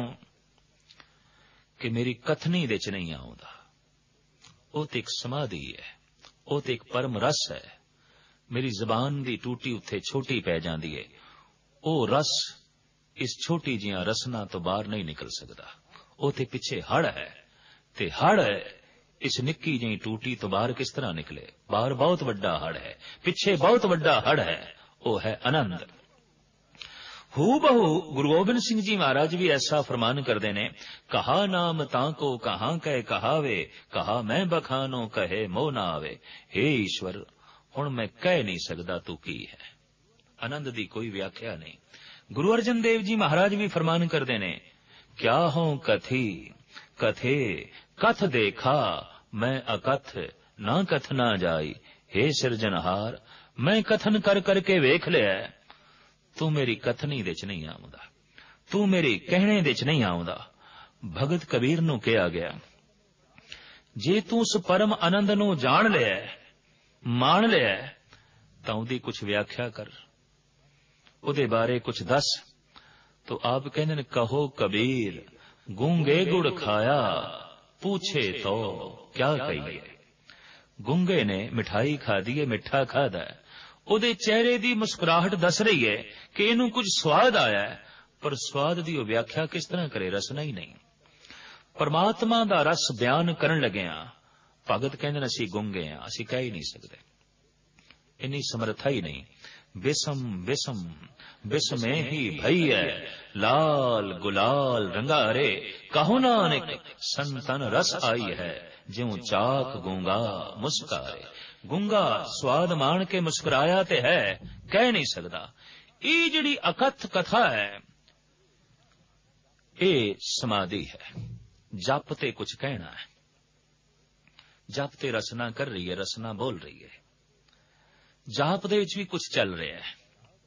कि मेरी कथनी दे च नहीं आउंदा। वो तो एक समाधि है, वो तो एक परम रस है। मेरी जबान दी टूटी उत्थे छोटी पै जांदी है, वो रस इस छोटी जिहां रसना तो बाहर नहीं निकल सकता। वो तो पिछे हड़ है, ते हड़ इस निक्की जी टूटी तो बाहर किस तरह निकले? बाहर बहुत वड्डा हड़ है, पिछे बहुत वड्डा हड़ है, वो है आनंद। हू बहु गुरु गोबिंद सिंह जी महाराज भी ऐसा फरमान करते ने, कहा नाम ताको कहां कह कहावे, कहा मैं बखानो कहे मोह ना आवे। हे ईश्वर, हुण मैं कह नहीं सकदा तू की है। आनंद दी कोई व्याख्या नहीं। गुरु अर्जन देव जी महाराज भी फरमान करते ने, क्या हो कथी कथे कथ देखा, मैं अकथ ना कथ ना जाई। हे सिरजनहार, मैं कथन कर करके वेख लिया, तू मेरी कथनी दे च नहीं आउंदा, तू मेरी कहने दे च नहीं आउंदा। भगत कबीर नूं कहा गया, जे तू उस परम आनंद नूं जान लिया, मान लिया, तां उहदी कुछ व्याख्या कर, उहदे बारे कुछ दस। तो आप कहंदे ने, कहो कबीर गूंगे गुड़ खाया, पूछे तो क्या कहिए। गूंगे ने मिठाई खादी है, मिठा खादा है, ਉਹਦੇ ਚਿਹਰੇ ਦੀ ਮੁਸਕਰਾਹਟ ਦੱਸ ਰਹੀ ਹੈ ਕਿ ਇਹਨੂੰ ਕੁਝ ਸਵਾਦ ਆਇਆ ਹੈ, ਪਰ ਸਵਾਦ ਦੀ ਉਹ ਵਿਆਖਿਆ ਕਿਸ ਤਰ੍ਹਾਂ ਕਰੇ? ਰਸਨਾ ਹੀ ਨਹੀਂ। ਪਰਮਾਤਮਾ ਦਾ ਰਸ ਬਿਆਨ ਕਰਨ ਲੱਗਿਆ ਭਗਤ ਕਹਿੰਦੇ ਨੇ, ਅਸੀਂ ਗੁੰਗੇ ਹਾਂ, ਅਸੀਂ ਕਹਿ ਹੀ ਨਹੀਂ ਸਕਦੇ, ਇੰਨੀ ਸਮਰੱਥਾ ਹੀ ਨਹੀਂ। ਬਿਸਮ ਬਿਸਮ ਬਿਸਮੇ ਹੀ ਭਈ ਹੈ, ਲਾਲ ਗੁਲਾਲ ਰੰਗਾਰੇ, ਕਹੋ ਨਾਨਕ ਸੰਤਨ ਰਸ ਆਈ ਹੈ, ਜਿਉ ਚਾਕ ਗੂੰਗਾ ਮੁਸਕਾਰੇ। गुंगा स्वाद मान के मुस्कुराया ते है, कह नहीं सकता। ये जिहड़ी अकथ कथा है, ये समाधि है। जप ते कुछ कहना है, जप ते रसना कर रही है, रसना बोल रही है। जाप दे विच भी कुछ चल रहा है,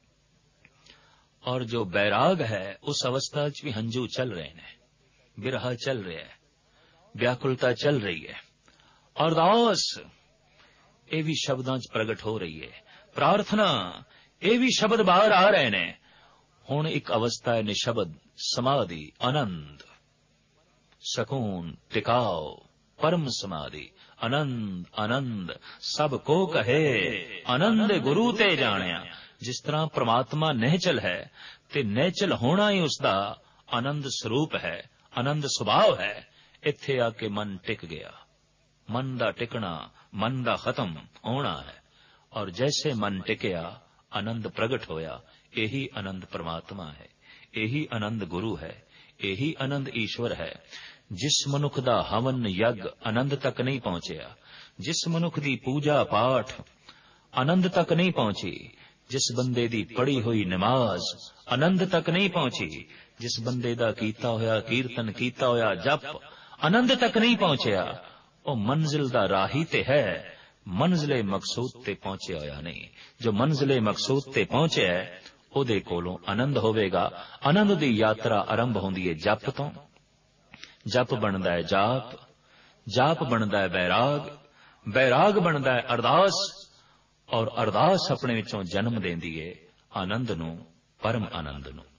और जो बैराग है उस अवस्था च भी हंजू चल रहे हैं, बिरहा चल रहा है, व्याकुलता चल रही है। अरदास ये भी शब्दां च प्रगट हो रही है, प्रार्थना ये भी शब्द बाहर आ रहे ने। हुण एक अवस्था है निशब्द, समाधि, आनंद, सकून, टिकाव, परम समाधि। आनंद आनंद सब को कहे, आनंद गुरु ते जानिया। जिस तरह परमात्मा निहचल है ते निहचल होना ही उसका आनंद स्वरूप है, आनंद स्वभाव है। इत्थे आके मन टिक गया। मन दा टिकना, मन दा खत्म होना है, और जैसे मन टिकया आनंद प्रगट होया। यही आनंद परमात्मा है, यही आनंद गुरु है, यही आनंद ईश्वर है। जिस मनुख दा हवन यज्ञ आनंद तक नहीं पहुंचया, जिस मनुख दी पूजा पाठ आनंद तक नहीं पहुंची, जिस बंदे दी पढ़ी हुई नमाज आनंद तक नहीं पहुंची, जिस बंदे दा कीता होया कीर्तन, कीता होया जप आनंद तक नहीं पहुंचया, ओ मंजिल दा राही ते है, ਮੰਜ਼ਿਲੇ ਮਕਸੂਦ ਤੇ ਪਹੁੰਚਿਆ ਹੋਇਆ ਨਹੀਂ। ਜੋ ਮੰਜ਼ਿਲੇ ਮਕਸੂਦ ਤੇ ਪਹੁੰਚਿਆ ਹੈ ਉਹਦੇ ਕੋਲੋਂ ਆਨੰਦ ਹੋਵੇਗਾ। ਆਨੰਦ ਦੀ ਯਾਤਰਾ ਆਰੰਭ ਹੁੰਦੀ ਹੈ ਜਪ ਤੋਂ। ਜਪ ਬਣਦਾ ਹੈ ਜਾਪ, ਜਾਪ ਬਣਦਾ ਹੈ ਬੈਰਾਗ, ਬੈਰਾਗ ਬਣਦਾ ਹੈ ਅਰਦਾਸ, ਔਰ ਅਰਦਾਸ ਆਪਣੇ ਵਿੱਚੋਂ ਜਨਮ ਦੇਂਦੀ ਹੈ ਆਨੰਦ ਨੂੰ, ਪਰਮ ਆਨੰਦ ਨੂੰ।